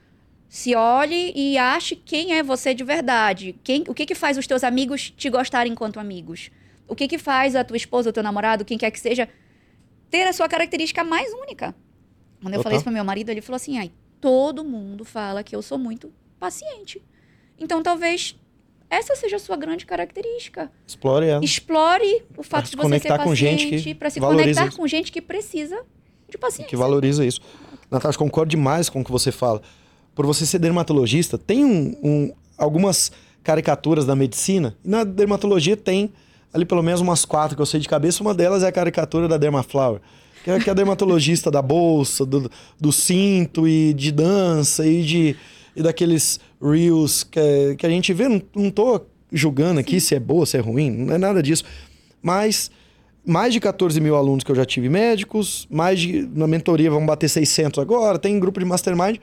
se olhe e ache quem é você de verdade. O que faz os teus amigos te gostarem enquanto amigos? O que faz a tua esposa, o teu namorado, quem quer que seja, ter a sua característica mais única? Quando eu falei isso para meu marido, ele falou assim, todo mundo fala que eu sou muito paciente. Então, talvez essa seja a sua grande característica. Explore ela. Explore o fato de você ser paciente, para se conectar isso. com gente que precisa de paciência. Que valoriza isso. Natasha, concordo demais com o que você fala. Por você ser dermatologista, tem algumas caricaturas da medicina. E na dermatologia tem ali pelo menos umas 4 que eu sei de cabeça. Uma delas é a caricatura da Dermaflower, que é a dermatologista da bolsa, do cinto e de dança e daqueles reels que a gente vê. Não tô julgando aqui se é boa, se é ruim, não é nada disso. Mas mais de 14 mil alunos que eu já tive médicos, na mentoria vamos bater 600 agora, tem grupo de mastermind.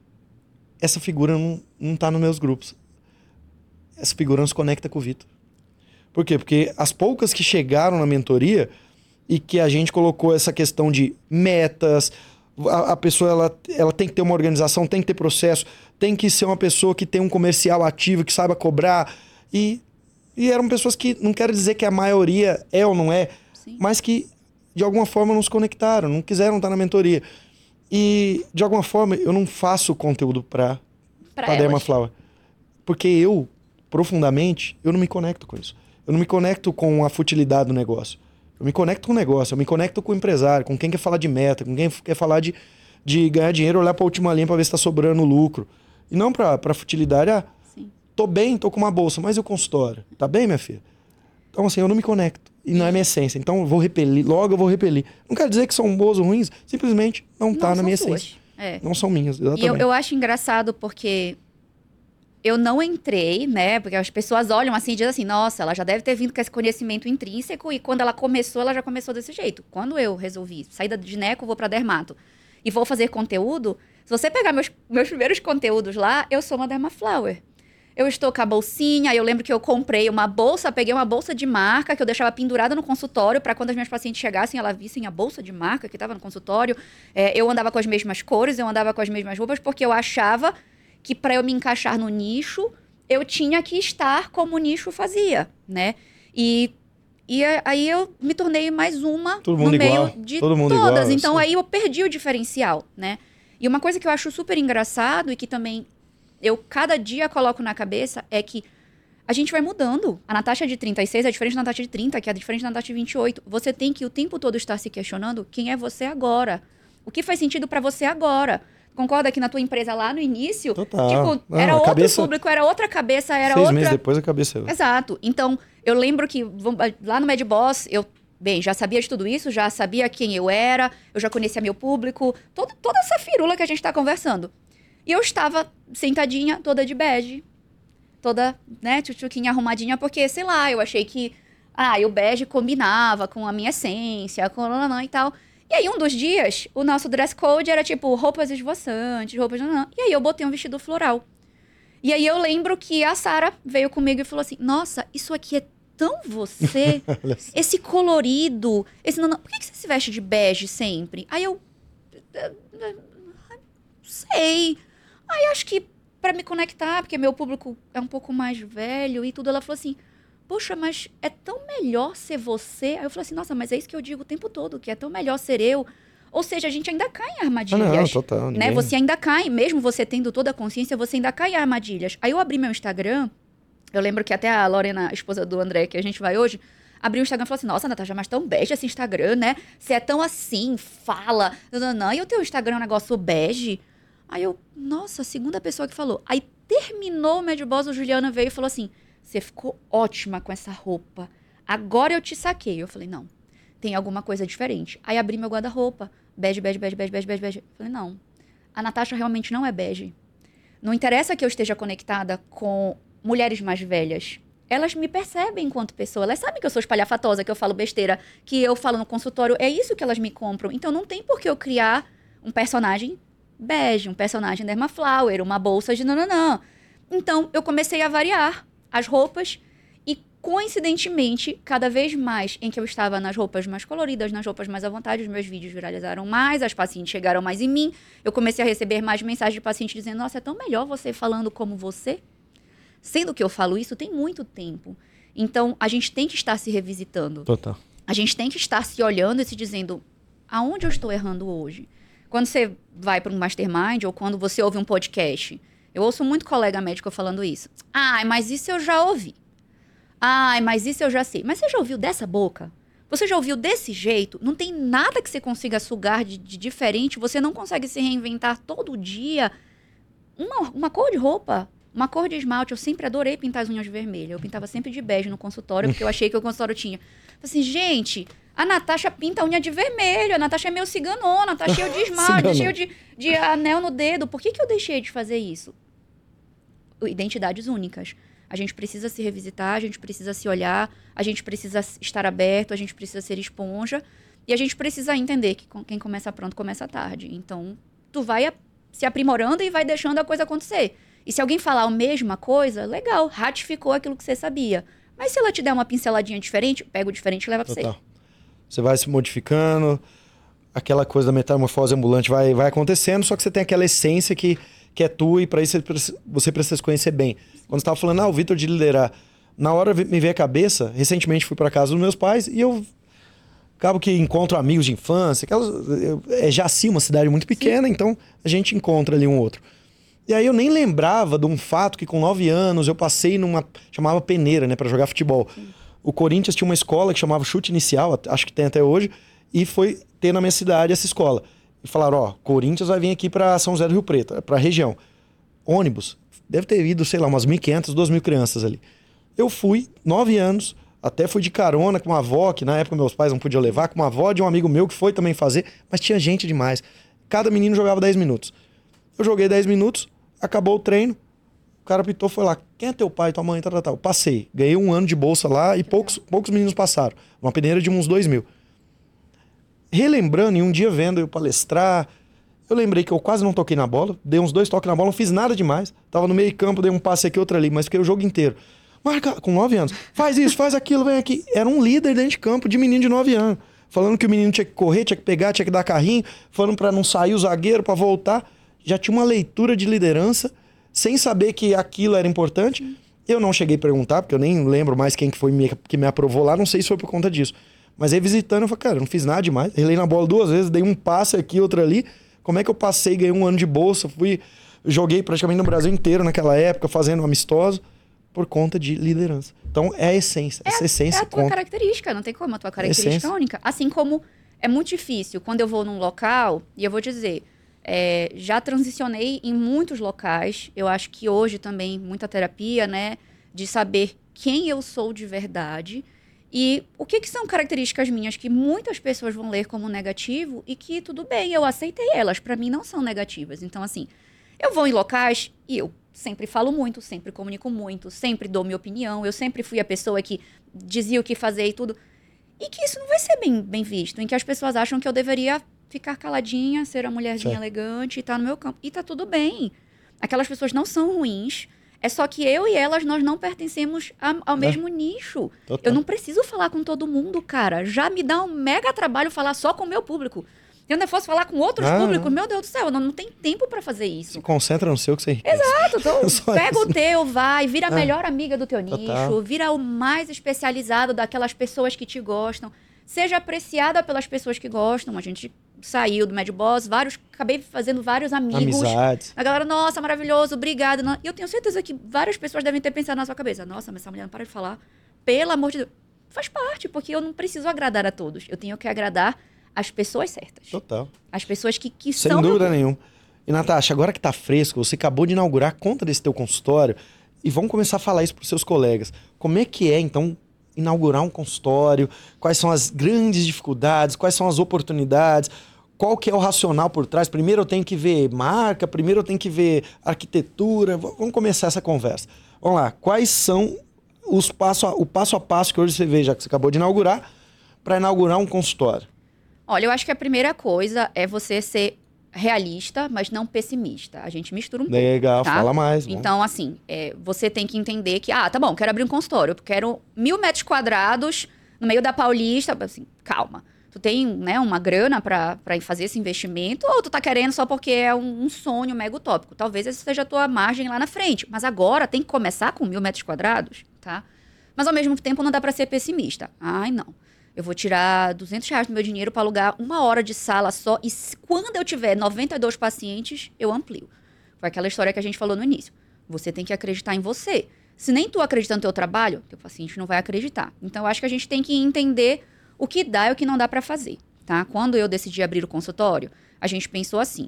Essa figura não tá nos meus grupos. Essa figura não se conecta com o Vitor. Por quê? Porque as poucas que chegaram na mentoria e que a gente colocou essa questão de metas, a pessoa ela tem que ter uma organização, tem que ter processo, tem que ser uma pessoa que tem um comercial ativo, que saiba cobrar. E eram pessoas que, não quero dizer que a maioria é ou não é, mas que de alguma forma não se conectaram, não quiseram estar na mentoria. E de alguma forma eu não faço conteúdo para Dermaflower. Porque eu, profundamente, eu não me conecto com isso. Eu não me conecto com a futilidade do negócio. Eu me conecto com o negócio, eu me conecto com o empresário, com quem quer falar de meta, com quem quer falar de ganhar dinheiro, olhar para a última linha para ver se está sobrando lucro. E não para futilidade. Tô bem, tô com uma bolsa, mas e o consultório? Tá bem, minha filha? Então, assim, eu não me conecto. E não é minha essência. Então, eu vou repelir. Logo, eu vou repelir. Não quer dizer que são boas ou ruins. Simplesmente não tá na minha essência. Não são minhas, exatamente. E eu acho engraçado porque eu não entrei, né? Porque as pessoas olham assim e dizem assim, nossa, ela já deve ter vindo com esse conhecimento intrínseco e quando ela já começou desse jeito. Quando eu resolvi sair da gineco, vou pra dermato e vou fazer conteúdo, se você pegar meus primeiros conteúdos lá, eu sou uma Dermaflower. Eu estou com a bolsinha, eu lembro que eu comprei uma bolsa, peguei uma bolsa de marca que eu deixava pendurada no consultório para quando as minhas pacientes chegassem, elas vissem a bolsa de marca que estava no consultório. Eu andava com as mesmas cores, eu andava com as mesmas roupas, porque eu achava que para eu me encaixar no nicho, eu tinha que estar como o nicho fazia, né? E E aí eu me tornei mais uma todo mundo no meio igual. de todo mundo todas. Igual, Então assim. aí eu perdi o diferencial, né? E uma coisa que eu acho super engraçado e que também eu cada dia coloco na cabeça é que a gente vai mudando. A Natasha de 36 é diferente da Natasha de 30, que é diferente da Natasha de 28. Você tem que o tempo todo estar se questionando quem é você agora. O que faz sentido pra você agora? Concorda que na tua empresa lá no início, Total. tipo, Não, era a outro cabeça- público, era outra cabeça, era 6 outra... meses depois a cabeça... Exato. Então, eu lembro que lá no Mad Boss, eu, bem, já sabia de tudo isso, já sabia quem eu era, eu já conhecia meu público, toda essa firula que a gente tá conversando. E eu estava sentadinha, toda de bege, toda, né, tchutchuquinha arrumadinha, porque, sei lá, eu achei que, o bege combinava com a minha essência, com e tal. E aí, um dos dias, o nosso dress code era, tipo, roupas esvoaçantes, roupas... E aí, eu botei um vestido floral. E aí, eu lembro que a Sara veio comigo e falou assim, nossa, isso aqui é tão você, esse colorido, esse... Por que você se veste de bege sempre? Aí eu... Não sei. Aí, acho que pra me conectar, porque meu público é um pouco mais velho e tudo, ela falou assim, poxa, mas é tão melhor ser você. Aí eu falei assim, nossa, mas é isso que eu digo o tempo todo, que é tão melhor ser eu. Ou seja, a gente ainda cai em armadilhas. não, total. Né? Você ainda cai, mesmo você tendo toda a consciência, você ainda cai em armadilhas. Aí eu abri meu Instagram, eu lembro que até a Lorena, a esposa do André, que a gente vai hoje, abriu o Instagram e falou assim, nossa, Natasha, mas tão bege esse Instagram, né? Você é tão assim, fala, e o teu Instagram é um negócio bege? Aí eu, nossa, a segunda pessoa que falou. Aí terminou o Mad Boss, o Juliana veio e falou assim, você ficou ótima com essa roupa. Agora eu te saquei. Eu falei, não, tem alguma coisa diferente. Aí abri meu guarda-roupa. Bege, bege, bege, bege, bege, bege, bege. Eu falei, não, a Natasha realmente não é bege. Não interessa que eu esteja conectada com mulheres mais velhas. Elas me percebem enquanto pessoa. Elas sabem que eu sou espalhafatosa, que eu falo besteira, que eu falo no consultório. É isso que elas me compram. Então não tem por que eu criar um personagem bege, um personagem Dermaflower, uma bolsa de nananã. Então eu comecei a variar as roupas e, coincidentemente, cada vez mais em que eu estava nas roupas mais coloridas, nas roupas mais à vontade, os meus vídeos viralizaram mais, as pacientes chegaram mais em mim, eu comecei a receber mais mensagens de pacientes dizendo, nossa, é tão melhor você falando como você. Sendo que eu falo isso tem muito tempo. Então, a gente tem que estar se revisitando. Total. A gente tem que estar se olhando e se dizendo, aonde eu estou errando hoje? Quando você vai para um mastermind ou quando você ouve um podcast... Eu ouço muito colega médico falando isso. Ai, mas isso eu já ouvi. Ai, mas isso eu já sei. Mas você já ouviu dessa boca? Você já ouviu desse jeito? Não tem nada que você consiga sugar de diferente. Você não consegue se reinventar todo dia. Uma cor de roupa, uma cor de esmalte. Eu sempre adorei pintar as unhas vermelhas. Eu pintava sempre de bege no consultório, porque eu achei que o consultório tinha. Falei assim, gente... A Natasha pinta a unha de vermelho, a Natasha é meio ciganona, tá cheio de esmalte, cheio de anel no dedo. Por que eu deixei de fazer isso? Identidades únicas. A gente precisa se revisitar, a gente precisa se olhar, a gente precisa estar aberto, a gente precisa ser esponja. E a gente precisa entender que quem começa pronto, começa tarde. Então, tu vai se aprimorando e vai deixando a coisa acontecer. E se alguém falar a mesma coisa, legal, ratificou aquilo que você sabia. Mas se ela te der uma pinceladinha diferente, pega o diferente e leva pra você. Você vai se modificando, aquela coisa da metamorfose ambulante vai acontecendo, só que você tem aquela essência que é tua e para isso você precisa se conhecer bem. Quando você estava falando, o Vitor de liderar, na hora me veio a cabeça, recentemente fui para casa dos meus pais e eu acabo que encontro amigos de infância, é Jaci, uma cidade muito pequena, sim. Então a gente encontra ali um outro. E aí eu nem lembrava de um fato que com 9 anos eu passei chamava peneira, né, para jogar futebol. Sim. O Corinthians tinha uma escola que chamava Chute Inicial, acho que tem até hoje, e foi ter na minha cidade essa escola. E falaram, Corinthians vai vir aqui para São José do Rio Preto, para a região. Ônibus, deve ter ido, sei lá, umas 1.500, 2.000 crianças ali. Eu fui, 9 anos, até fui de carona com uma avó, que na época meus pais não podiam levar, com uma avó de um amigo meu que foi também fazer, mas tinha gente demais. Cada menino jogava 10 minutos. Eu joguei 10 minutos, acabou o treino, o cara pitou, foi lá, quem é teu pai, tua mãe, tal. Passei, ganhei 1 ano de bolsa lá e poucos meninos passaram. Uma peneira de uns 2.000. Relembrando, e um dia vendo eu palestrar, eu lembrei que eu quase não toquei na bola, dei uns 2 toques na bola, não fiz nada demais. Tava no meio campo, dei um passe aqui, outro ali, mas fiquei o jogo inteiro. Marca, com 9 anos, faz isso, faz aquilo, vem aqui. Era um líder dentro de campo de menino de 9 anos. Falando que o menino tinha que correr, tinha que pegar, tinha que dar carrinho, falando pra não sair o zagueiro, pra voltar. Já tinha uma leitura de liderança, sem saber que aquilo era importante. Eu não cheguei a perguntar, porque eu nem lembro mais quem que foi que me aprovou lá, não sei se foi por conta disso. Mas aí visitando, eu falei, cara, eu não fiz nada demais. Relei na bola 2 vezes, dei um passe aqui, outro ali. Como é que eu passei, ganhei 1 ano de bolsa, joguei praticamente no Brasil inteiro naquela época, fazendo amistoso, por conta de liderança. Então é a essência. Essa essência é a tua conta. característica, não tem como, a tua característica é única. Assim como é muito difícil quando eu vou num local, e eu vou dizer, já transicionei em muitos locais, eu acho que hoje também muita terapia, né, de saber quem eu sou de verdade e o que são características minhas que muitas pessoas vão ler como negativo e que tudo bem, eu aceitei elas, para mim não são negativas. Então, assim, eu vou em locais e eu sempre falo muito, sempre comunico muito, sempre dou minha opinião, eu sempre fui a pessoa que dizia o que fazer e tudo. E que isso não vai ser bem visto, em que as pessoas acham que eu deveria ficar caladinha, ser a mulherzinha elegante e estar no meu campo. E tá tudo bem. Aquelas pessoas não são ruins, é só que eu e elas, nós não pertencemos ao mesmo nicho. Total. Eu não preciso falar com todo mundo, cara. Já me dá um mega trabalho falar só com o meu público. Se eu ainda fosse falar com outros públicos, meu Deus do céu, não tem tempo pra fazer isso. Se concentra no seu que você enriquece. Exato. Então, pega o teu, vai, vira a melhor amiga do teu Total. nicho, vira o mais especializado daquelas pessoas que te gostam. Seja apreciada pelas pessoas que gostam. A gente saiu do Mad Boss, acabei fazendo vários amigos. Amizades. A galera, nossa, maravilhoso, obrigada. E eu tenho certeza que várias pessoas devem ter pensado na sua cabeça, nossa, mas essa mulher não para de falar. Pelo amor de Deus. Faz parte, porque eu não preciso agradar a todos. Eu tenho que agradar as pessoas certas. Total. As pessoas que Sem são... dúvida nenhuma. E, Natasha, agora que tá fresco, você acabou de inaugurar, conta desse teu consultório e vamos começar a falar isso pros seus colegas. Como é que é, então, inaugurar um consultório? Quais são as grandes dificuldades? Quais são as oportunidades? Qual que é o racional por trás? Primeiro eu tenho que ver marca, primeiro eu tenho que ver arquitetura. Vamos começar essa conversa. Vamos lá, quais são o passo a passo que hoje você vê, já que você acabou de inaugurar, para inaugurar um consultório? Olha, eu acho que a primeira coisa é você ser realista, mas não pessimista. A gente mistura um pouco. Legal, tá? fala mais. Então, assim, você tem que entender que, tá bom, quero abrir um consultório, eu quero 1.000 metros quadrados no meio da Paulista. Assim, calma. Tu tem, né, uma grana pra fazer esse investimento ou tu tá querendo só porque é um sonho mega utópico? Talvez essa seja a tua margem lá na frente. Mas agora tem que começar com 1.000 metros quadrados, tá? Mas ao mesmo tempo não dá pra ser pessimista. Ai, não. Eu vou tirar R$200 do meu dinheiro para alugar 1 hora de sala só e quando eu tiver 92 pacientes, eu amplio. Foi aquela história que a gente falou no início. Você tem que acreditar em você. Se nem tu acredita no teu trabalho, teu paciente não vai acreditar. Então, eu acho que a gente tem que entender o que dá e o que não dá para fazer, tá? Quando eu decidi abrir o consultório, a gente pensou assim,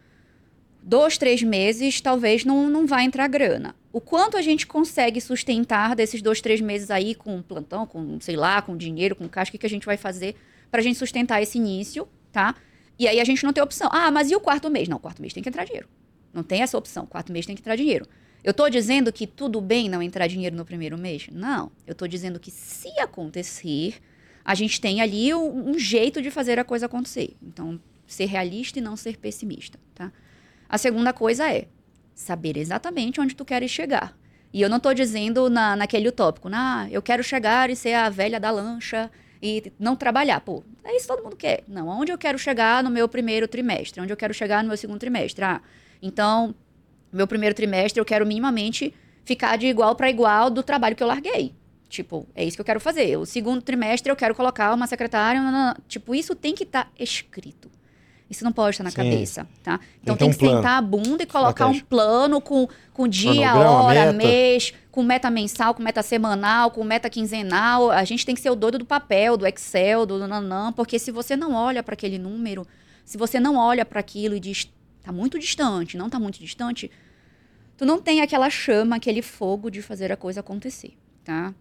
2, 3 meses, talvez não vai entrar grana. O quanto a gente consegue sustentar desses 2, 3 meses aí com plantão, com, sei lá, com dinheiro, com caixa, o que a gente vai fazer pra gente sustentar esse início, tá? E aí a gente não tem opção. Mas e o 4º mês? Não, o 4º mês tem que entrar dinheiro. Não tem essa opção. 4º mês tem que entrar dinheiro. Eu tô dizendo que tudo bem não entrar dinheiro no primeiro mês? Não. Eu tô dizendo que se acontecer, a gente tem ali um jeito de fazer a coisa acontecer. Então, ser realista e não ser pessimista, tá? A segunda coisa é saber exatamente onde tu queres chegar. E eu não tô dizendo naquele utópico, eu quero chegar e ser a velha da lancha e não trabalhar. Pô, é isso que todo mundo quer. Não, onde eu quero chegar no meu primeiro trimestre? Onde eu quero chegar no meu segundo trimestre? Então, meu primeiro trimestre eu quero minimamente ficar de igual para igual do trabalho que eu larguei. Tipo, é isso que eu quero fazer. O segundo trimestre eu quero colocar uma secretária, tipo, isso tem que estar escrito. Isso não pode estar na cabeça, tá? Então tem que sentar a bunda e colocar um plano com dia, hora, mês, com meta mensal, com meta semanal, com meta quinzenal. A gente tem que ser o doido do papel, do Excel, do nananã, porque se você não olha para aquele número, se você não olha para aquilo e diz, tá muito distante, não tá muito distante, tu não tem aquela chama, aquele fogo de fazer a coisa acontecer, tá?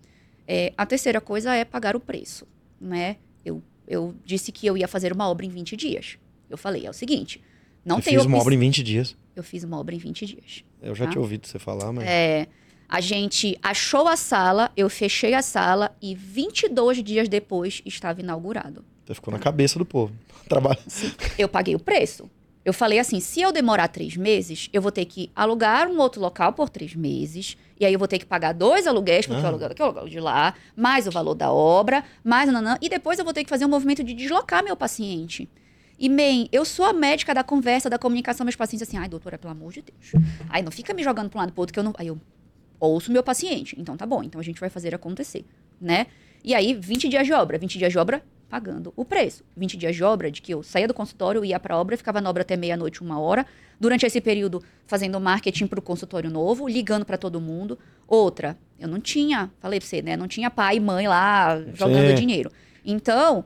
A terceira coisa é pagar o preço, né? Eu disse que eu ia fazer uma obra em 20 dias. Eu falei, é o seguinte, não tem... Eu fiz uma obra em 20 dias. Eu fiz uma obra em 20 dias. Eu já tinha ouvido você falar, mas... A gente achou a sala, eu fechei a sala e 22 dias depois estava inaugurado. Você ficou na cabeça do povo. Trabalho. Sim, eu paguei o preço. Eu falei assim, se eu demorar 3 meses, eu vou ter que alugar um outro local por 3 meses, e aí eu vou ter que pagar 2 aluguéis, porque eu aluguei aquele aluguel de lá, mais o valor da obra, mais e depois eu vou ter que fazer um movimento de deslocar meu paciente. E, eu sou a médica da conversa, da comunicação, meus pacientes assim, ai, doutora, pelo amor de Deus. Ai, não fica me jogando para um lado e pro outro, que eu não... Aí eu, ouço meu paciente. Então tá bom, então a gente vai fazer acontecer, né? E aí, 20 dias de obra. 20 dias de obra, pagando o preço. 20 dias de obra, de que eu saía do consultório, ia pra obra, ficava na obra até meia-noite, 1 hora. Durante esse período, fazendo marketing pro consultório novo, ligando pra todo mundo. Outra, eu não tinha, falei pra você, né? Não tinha pai e mãe lá jogando dinheiro. Então,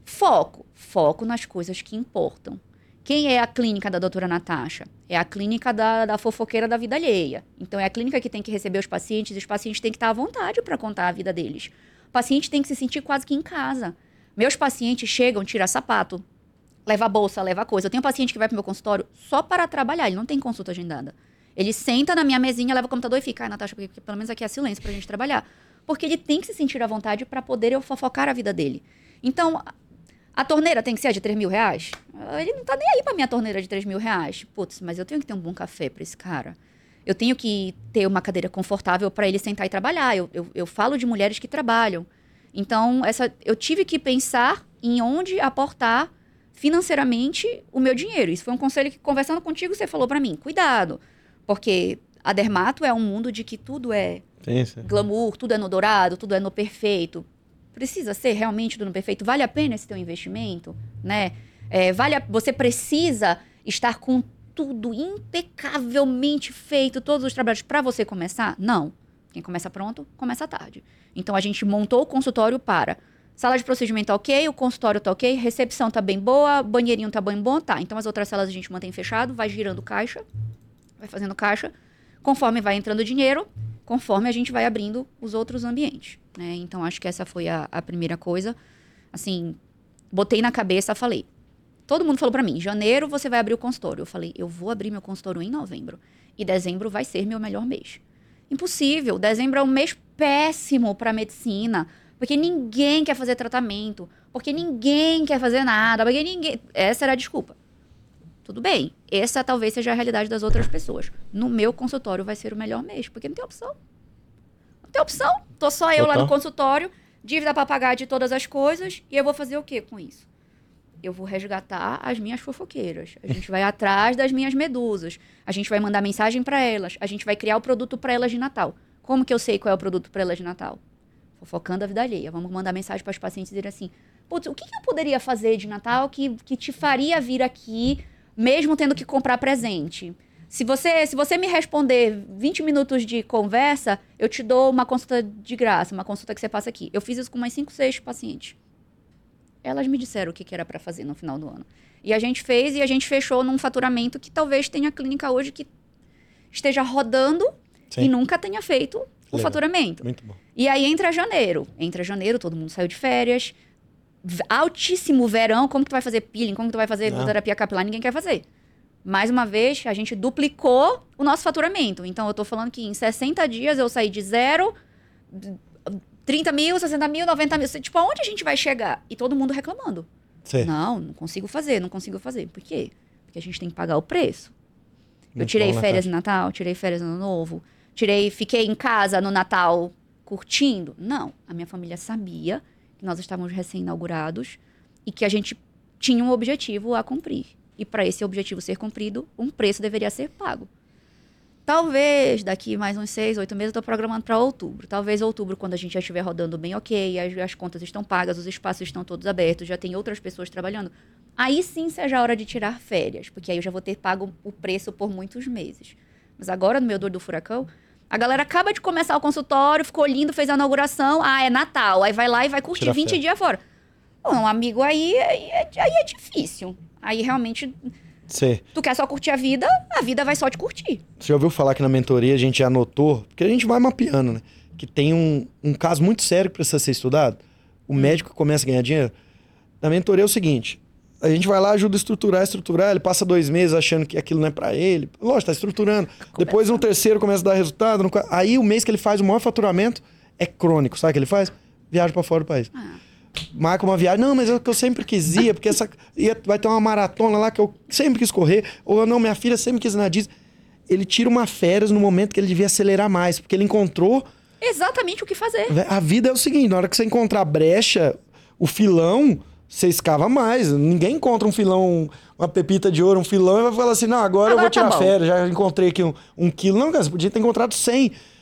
foco nas coisas que importam. Quem é a clínica da doutora Natasha? É a clínica da fofoqueira da vida alheia. Então, é a clínica que tem que receber os pacientes, e os pacientes têm que estar à vontade para contar a vida deles. O paciente tem que se sentir quase que em casa. Meus pacientes chegam, tiram sapato, leva bolsa, leva coisa. Eu tenho um paciente que vai pro meu consultório só para trabalhar, ele não tem consulta agendada. Ele senta na minha mesinha, leva o computador e fica, Natasha, porque pelo menos aqui é silêncio pra gente trabalhar. Porque ele tem que se sentir à vontade para poder eu fofocar a vida dele. Então, a torneira tem que ser a de R$3.000? Ele não tá nem aí pra minha torneira de R$3.000. Putz, mas eu tenho que ter um bom café pra esse cara. Eu tenho que ter uma cadeira confortável para ele sentar e trabalhar. Eu falo de mulheres que trabalham. Então, eu tive que pensar em onde aportar financeiramente o meu dinheiro. Isso foi um conselho que, conversando contigo, você falou para mim. Cuidado, porque a dermato é um mundo de que tudo é glamour, tudo é no dourado, tudo é no perfeito. Precisa ser realmente tudo no perfeito? Vale a pena esse teu investimento? Né? Você precisa estar com tudo impecavelmente feito, todos os trabalhos para você começar? Não. Quem começa pronto, começa tarde. Então, a gente montou o consultório para sala de procedimento tá ok, o consultório tá ok, recepção tá bem boa, banheirinho tá bem bom, tá. Então, as outras salas a gente mantém fechado, vai girando caixa, vai fazendo caixa, conforme vai entrando dinheiro, conforme a gente vai abrindo os outros ambientes, né? Então, acho que essa foi a primeira coisa. Assim, botei na cabeça, falei. Todo mundo falou pra mim, em janeiro você vai abrir o consultório. Eu falei, eu vou abrir meu consultório em novembro. E dezembro vai ser meu melhor mês. Impossível. Dezembro é um mês péssimo pra medicina. Porque ninguém quer fazer tratamento. Porque ninguém quer fazer nada. Porque ninguém... Essa era a desculpa. Tudo bem. Essa talvez seja a realidade das outras pessoas. No meu consultório vai ser o melhor mês. Porque não tem opção. Não tem opção. Tô só eu lá no consultório. Dívida pra pagar de todas as coisas. E eu vou fazer o quê com isso? Eu vou resgatar as minhas fofoqueiras. A gente vai atrás das minhas medusas. A gente vai mandar mensagem para elas. A gente vai criar o produto para elas de Natal. Como que eu sei qual é o produto para elas de Natal? Fofocando a vida alheia. Vamos mandar mensagem para os pacientes e dizer assim, putz, o que eu poderia fazer de Natal que te faria vir aqui, mesmo tendo que comprar presente? Se você me responder 20 minutos de conversa, eu te dou uma consulta de graça, uma consulta que você passa aqui. Eu fiz isso com umas 5, 6 pacientes. Elas me disseram o que era para fazer no final do ano. E a gente fez e a gente fechou num faturamento que talvez tenha clínica hoje que esteja rodando e nunca tenha feito o faturamento. Muito bom. E aí entra janeiro. Entra janeiro, todo mundo saiu de férias. Altíssimo verão, como que tu vai fazer peeling? Como que tu vai fazer terapia capilar? Ninguém quer fazer. Mais uma vez, a gente duplicou o nosso faturamento. Então, eu tô falando que em 60 dias eu saí de 0... 30 mil, 60 mil, 90 mil. Tipo, aonde a gente vai chegar? E todo mundo reclamando. Sim. Não consigo fazer. Por quê? Porque a gente tem que pagar o preço. Eu tirei férias no Natal, tirei férias no Ano Novo, fiquei em casa no Natal curtindo. Não. A minha família sabia que nós estávamos recém-inaugurados e que a gente tinha um objetivo a cumprir. E para esse objetivo ser cumprido, um preço deveria ser pago. Talvez daqui mais uns 6, 8 meses eu estou programando para outubro. Talvez outubro, quando a gente já estiver rodando bem ok, as contas estão pagas, os espaços estão todos abertos, já tem outras pessoas trabalhando. Aí sim seja a hora de tirar férias, porque aí eu já vou ter pago o preço por muitos meses. Mas agora, no meu dor do furacão, a galera acaba de começar o consultório, ficou lindo, fez a inauguração, é Natal, aí vai lá e vai curtir 20 dias fora. Bom, um amigo aí é difícil. Aí realmente... Sim. Tu quer só curtir a vida vai só te curtir. Você já ouviu falar que na mentoria a gente já anotou, porque a gente vai mapeando, né? Que tem um caso muito sério que precisa ser estudado. O médico começa a ganhar dinheiro. Na mentoria é o seguinte, a gente vai lá, ajuda a estruturar, ele passa 2 meses achando que aquilo não é pra ele. Lógico, tá estruturando. Depois no terceiro começa a dar resultado. Aí o mês que ele faz o maior faturamento é crônico. Sabe o que ele faz? Viaja pra fora do país. Marca uma viagem, não, mas é o que eu sempre quis ir, porque vai ter uma maratona lá que eu sempre quis correr, ou não, minha filha sempre quis ir na Disney. Ele tira uma férias no momento que ele devia acelerar mais, porque ele encontrou... Exatamente o que fazer. A vida é o seguinte, na hora que você encontrar a brecha, o filão, você escava mais. Ninguém encontra um filão, uma pepita de ouro, um filão, e vai falar assim, não, agora eu vou tirar férias, já encontrei aqui 1 quilo. Não, cara, você podia ter encontrado 100.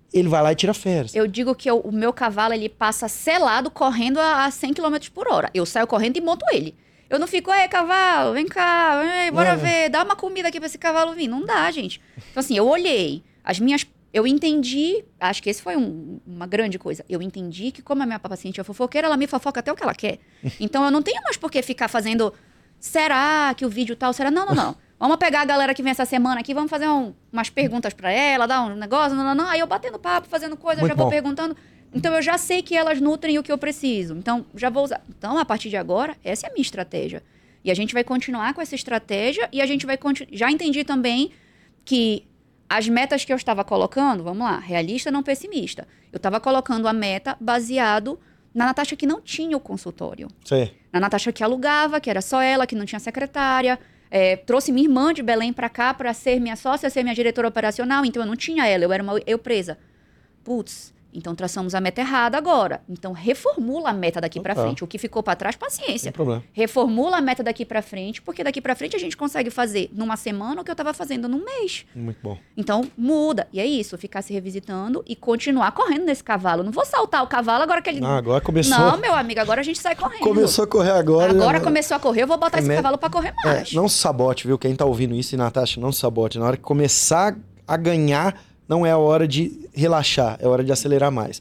ele vai lá e tira férias. Eu digo que o meu cavalo, ele passa selado correndo a 100 km por hora. Eu saio correndo e monto ele. Eu não fico, cavalo, vem cá, bora ver, dá uma comida aqui pra esse cavalo vir. Não dá, gente. Então, assim, eu olhei, eu entendi, acho que esse foi uma grande coisa. Eu entendi que como a minha paciente é fofoqueira, ela me fofoca até o que ela quer. Então, eu não tenho mais por que ficar fazendo, será que o vídeo tal, será? Não. Vamos pegar a galera que vem essa semana aqui, vamos fazer umas perguntas pra ela, dar um negócio, não. Aí eu batendo papo, fazendo coisa, já vou perguntando. Então, eu já sei que elas nutrem o que eu preciso. Então, já vou usar. Então, a partir de agora, essa é a minha estratégia. E a gente vai continuar com essa estratégia e a gente vai continuar. Já entendi também que as metas que eu estava colocando, vamos lá, realista, não pessimista. Eu estava colocando a meta baseado na Natasha que não tinha o consultório. Sim. Na Natasha que alugava, que era só ela, que não tinha secretária. Trouxe minha irmã de Belém para cá para ser minha sócia, ser minha diretora operacional. Então, eu não tinha ela, eu era eu presa. Putz, então traçamos a meta errada agora. Então, reformula a meta daqui para frente. O que ficou para trás, paciência. Sem problema. Reformula a meta daqui para frente, porque daqui para frente a gente consegue fazer numa semana o que eu estava fazendo num mês. Muito bom. Então, muda. E é isso, ficar se revisitando e continuar correndo nesse cavalo. Não vou saltar o cavalo agora que ele... Não, agora começou... Não, meu amigo, agora a gente sai correndo. Começou a correr agora. Agora começou a correr, eu vou botar esse cavalo para correr mais. Não se sabote, viu? Quem tá ouvindo isso, e Natasha, não se sabote. Na hora que começar a ganhar, não é a hora de relaxar, é hora de acelerar mais.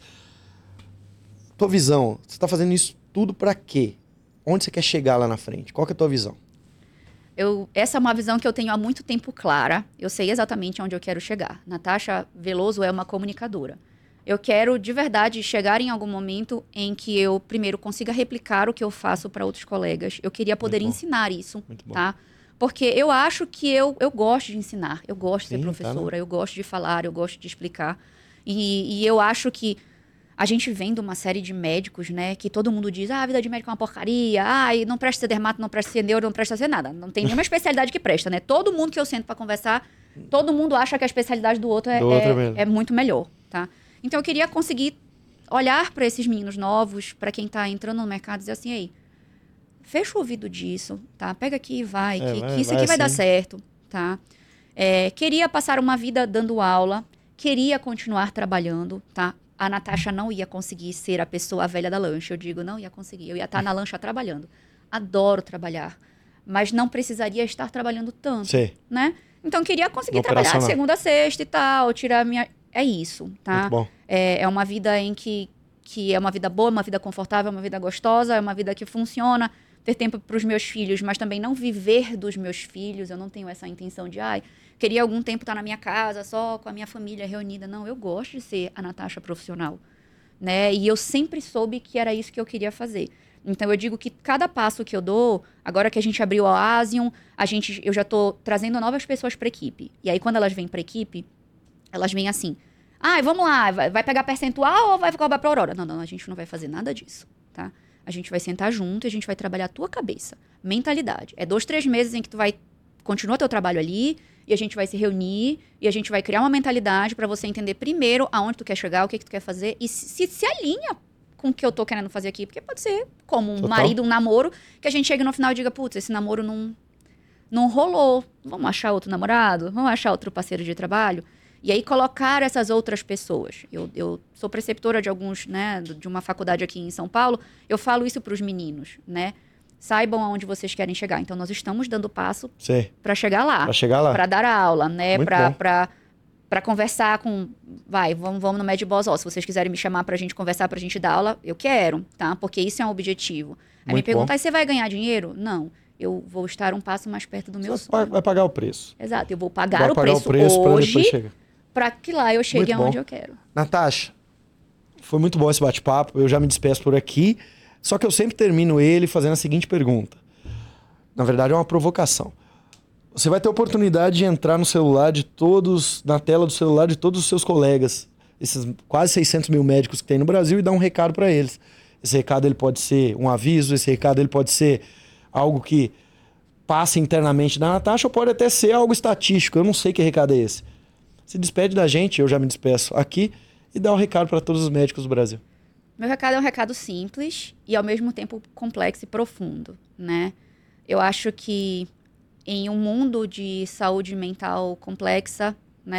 Tua visão, você tá fazendo isso tudo para quê? Onde você quer chegar lá na frente? Qual que é a tua visão? Essa é uma visão que eu tenho há muito tempo clara. Eu sei exatamente onde eu quero chegar. Natasha Veloso é uma comunicadora. Eu quero, de verdade, chegar em algum momento em que eu, primeiro, consiga replicar o que eu faço para outros colegas. Eu queria poder ensinar isso, tá? Porque eu acho que eu gosto de ensinar. Eu gosto de ser professora, eu gosto de falar, eu gosto de explicar. E eu acho que a gente vem de uma série de médicos, né, que todo mundo diz, a vida de médico é uma porcaria, não presta ser dermato, não presta ser neuro, não presta ser nada. Não tem nenhuma especialidade que presta, né? Todo mundo que eu sento para conversar, todo mundo acha que a especialidade do outro é muito melhor, tá? Então eu queria conseguir olhar para esses meninos novos, para quem tá entrando no mercado e dizer assim, ei, fecha o ouvido disso, tá? Pega aqui e vai, que isso aqui vai dar certo, tá? Queria passar uma vida dando aula, queria continuar trabalhando, tá? A Natasha não ia conseguir ser a pessoa velha da lancha. Eu digo, não ia conseguir. Eu ia estar na lancha trabalhando. Adoro trabalhar. Mas não precisaria estar trabalhando tanto, né? Então, queria conseguir trabalhar de segunda a sexta e tal, tirar minha... É isso, tá? Muito bom. É uma vida em que é uma vida boa, uma vida confortável, uma vida gostosa, é uma vida que funciona. Ter tempo para os meus filhos, mas também não viver dos meus filhos. Eu não tenho essa intenção de, queria algum tempo estar na minha casa, só com a minha família reunida. Não, eu gosto de ser a Natasha profissional, né? E eu sempre soube que era isso que eu queria fazer. Então, eu digo que cada passo que eu dou, agora que a gente abriu a Asium, eu já estou trazendo novas pessoas para a equipe. E aí, quando elas vêm para a equipe, elas vêm assim, vamos lá, vai pegar percentual ou vai cobrar para Aurora? Não, a gente não vai fazer nada disso, tá? A gente vai sentar junto e a gente vai trabalhar a tua cabeça, mentalidade. 2, 3 meses em que tu vai continuar teu trabalho ali e a gente vai se reunir e a gente vai criar uma mentalidade para você entender primeiro aonde tu quer chegar, o que tu quer fazer e se alinha com o que eu tô querendo fazer aqui. Porque pode ser como um marido, um namoro, que a gente chega no final e diga, putz, esse namoro não rolou. Vamos achar outro namorado? Vamos achar outro parceiro de trabalho? E aí colocar essas outras pessoas. Eu sou preceptora de alguns, né, de uma faculdade aqui em São Paulo. Eu falo isso para os meninos, né? Saibam aonde vocês querem chegar. Então, nós estamos dando passo para chegar lá. Para chegar lá. Para dar aula, né? Para conversar com... Vamos no MedBoss. Se vocês quiserem me chamar para a gente conversar, para a gente dar aula, eu quero, tá? Porque isso é um objetivo. Aí me perguntam, você vai ganhar dinheiro? Não. Eu vou estar um passo mais perto do meu sonho. Vai pagar o preço. Exato. Eu vou pagar o preço hoje para que lá eu chegue aonde eu quero. Natasha, foi muito bom esse bate-papo. Eu já me despeço por aqui. Só que eu sempre termino ele fazendo a seguinte pergunta. Na verdade, é uma provocação. Você vai ter a oportunidade de entrar no celular na tela do celular de todos os seus colegas, esses quase 600 mil médicos que tem no Brasil, e dar um recado para eles. Esse recado ele pode ser um aviso, esse recado ele pode ser algo que passa internamente da Natasha, ou pode até ser algo estatístico. Eu não sei que recado é esse. Se despede da gente, eu já me despeço aqui, e dá um recado para todos os médicos do Brasil. Meu recado é um recado simples e, ao mesmo tempo, complexo e profundo, né? Eu acho que em um mundo de saúde mental complexa, né,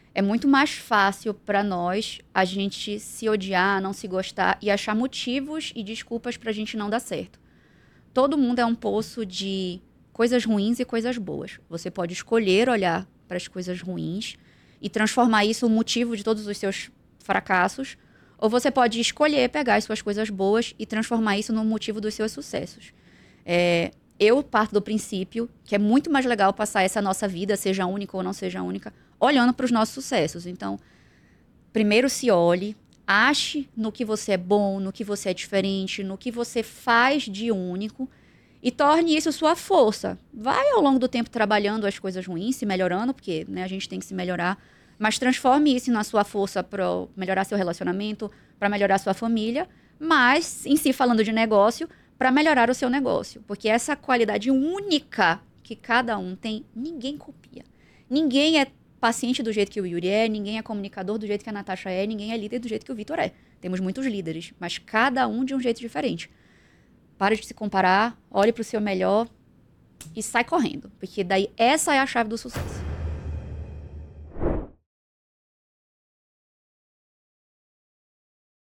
é muito mais fácil para nós a gente se odiar, não se gostar e achar motivos e desculpas para a gente não dar certo. Todo mundo é um poço de coisas ruins e coisas boas. Você pode escolher olhar para as coisas ruins e transformar isso no motivo de todos os seus fracassos, ou você pode escolher pegar as suas coisas boas e transformar isso no motivo dos seus sucessos. Eu parto do princípio que é muito mais legal passar essa nossa vida, seja única ou não seja única, olhando para os nossos sucessos. Então, primeiro se olhe, ache no que você é bom, no que você é diferente, no que você faz de único e torne isso sua força. Vai ao longo do tempo trabalhando as coisas ruins, se melhorando, porque né, a gente tem que se melhorar, mas transforme isso na sua força para melhorar seu relacionamento, para melhorar sua família, mas, em si, falando de negócio, para melhorar o seu negócio. Porque essa qualidade única que cada um tem, ninguém copia. Ninguém é paciente do jeito que o Yuri é, ninguém é comunicador do jeito que a Natasha é, ninguém é líder do jeito que o Vitor é. Temos muitos líderes, mas cada um de um jeito diferente. Pare de se comparar, olhe para o seu melhor e sai correndo. Porque daí essa é a chave do sucesso.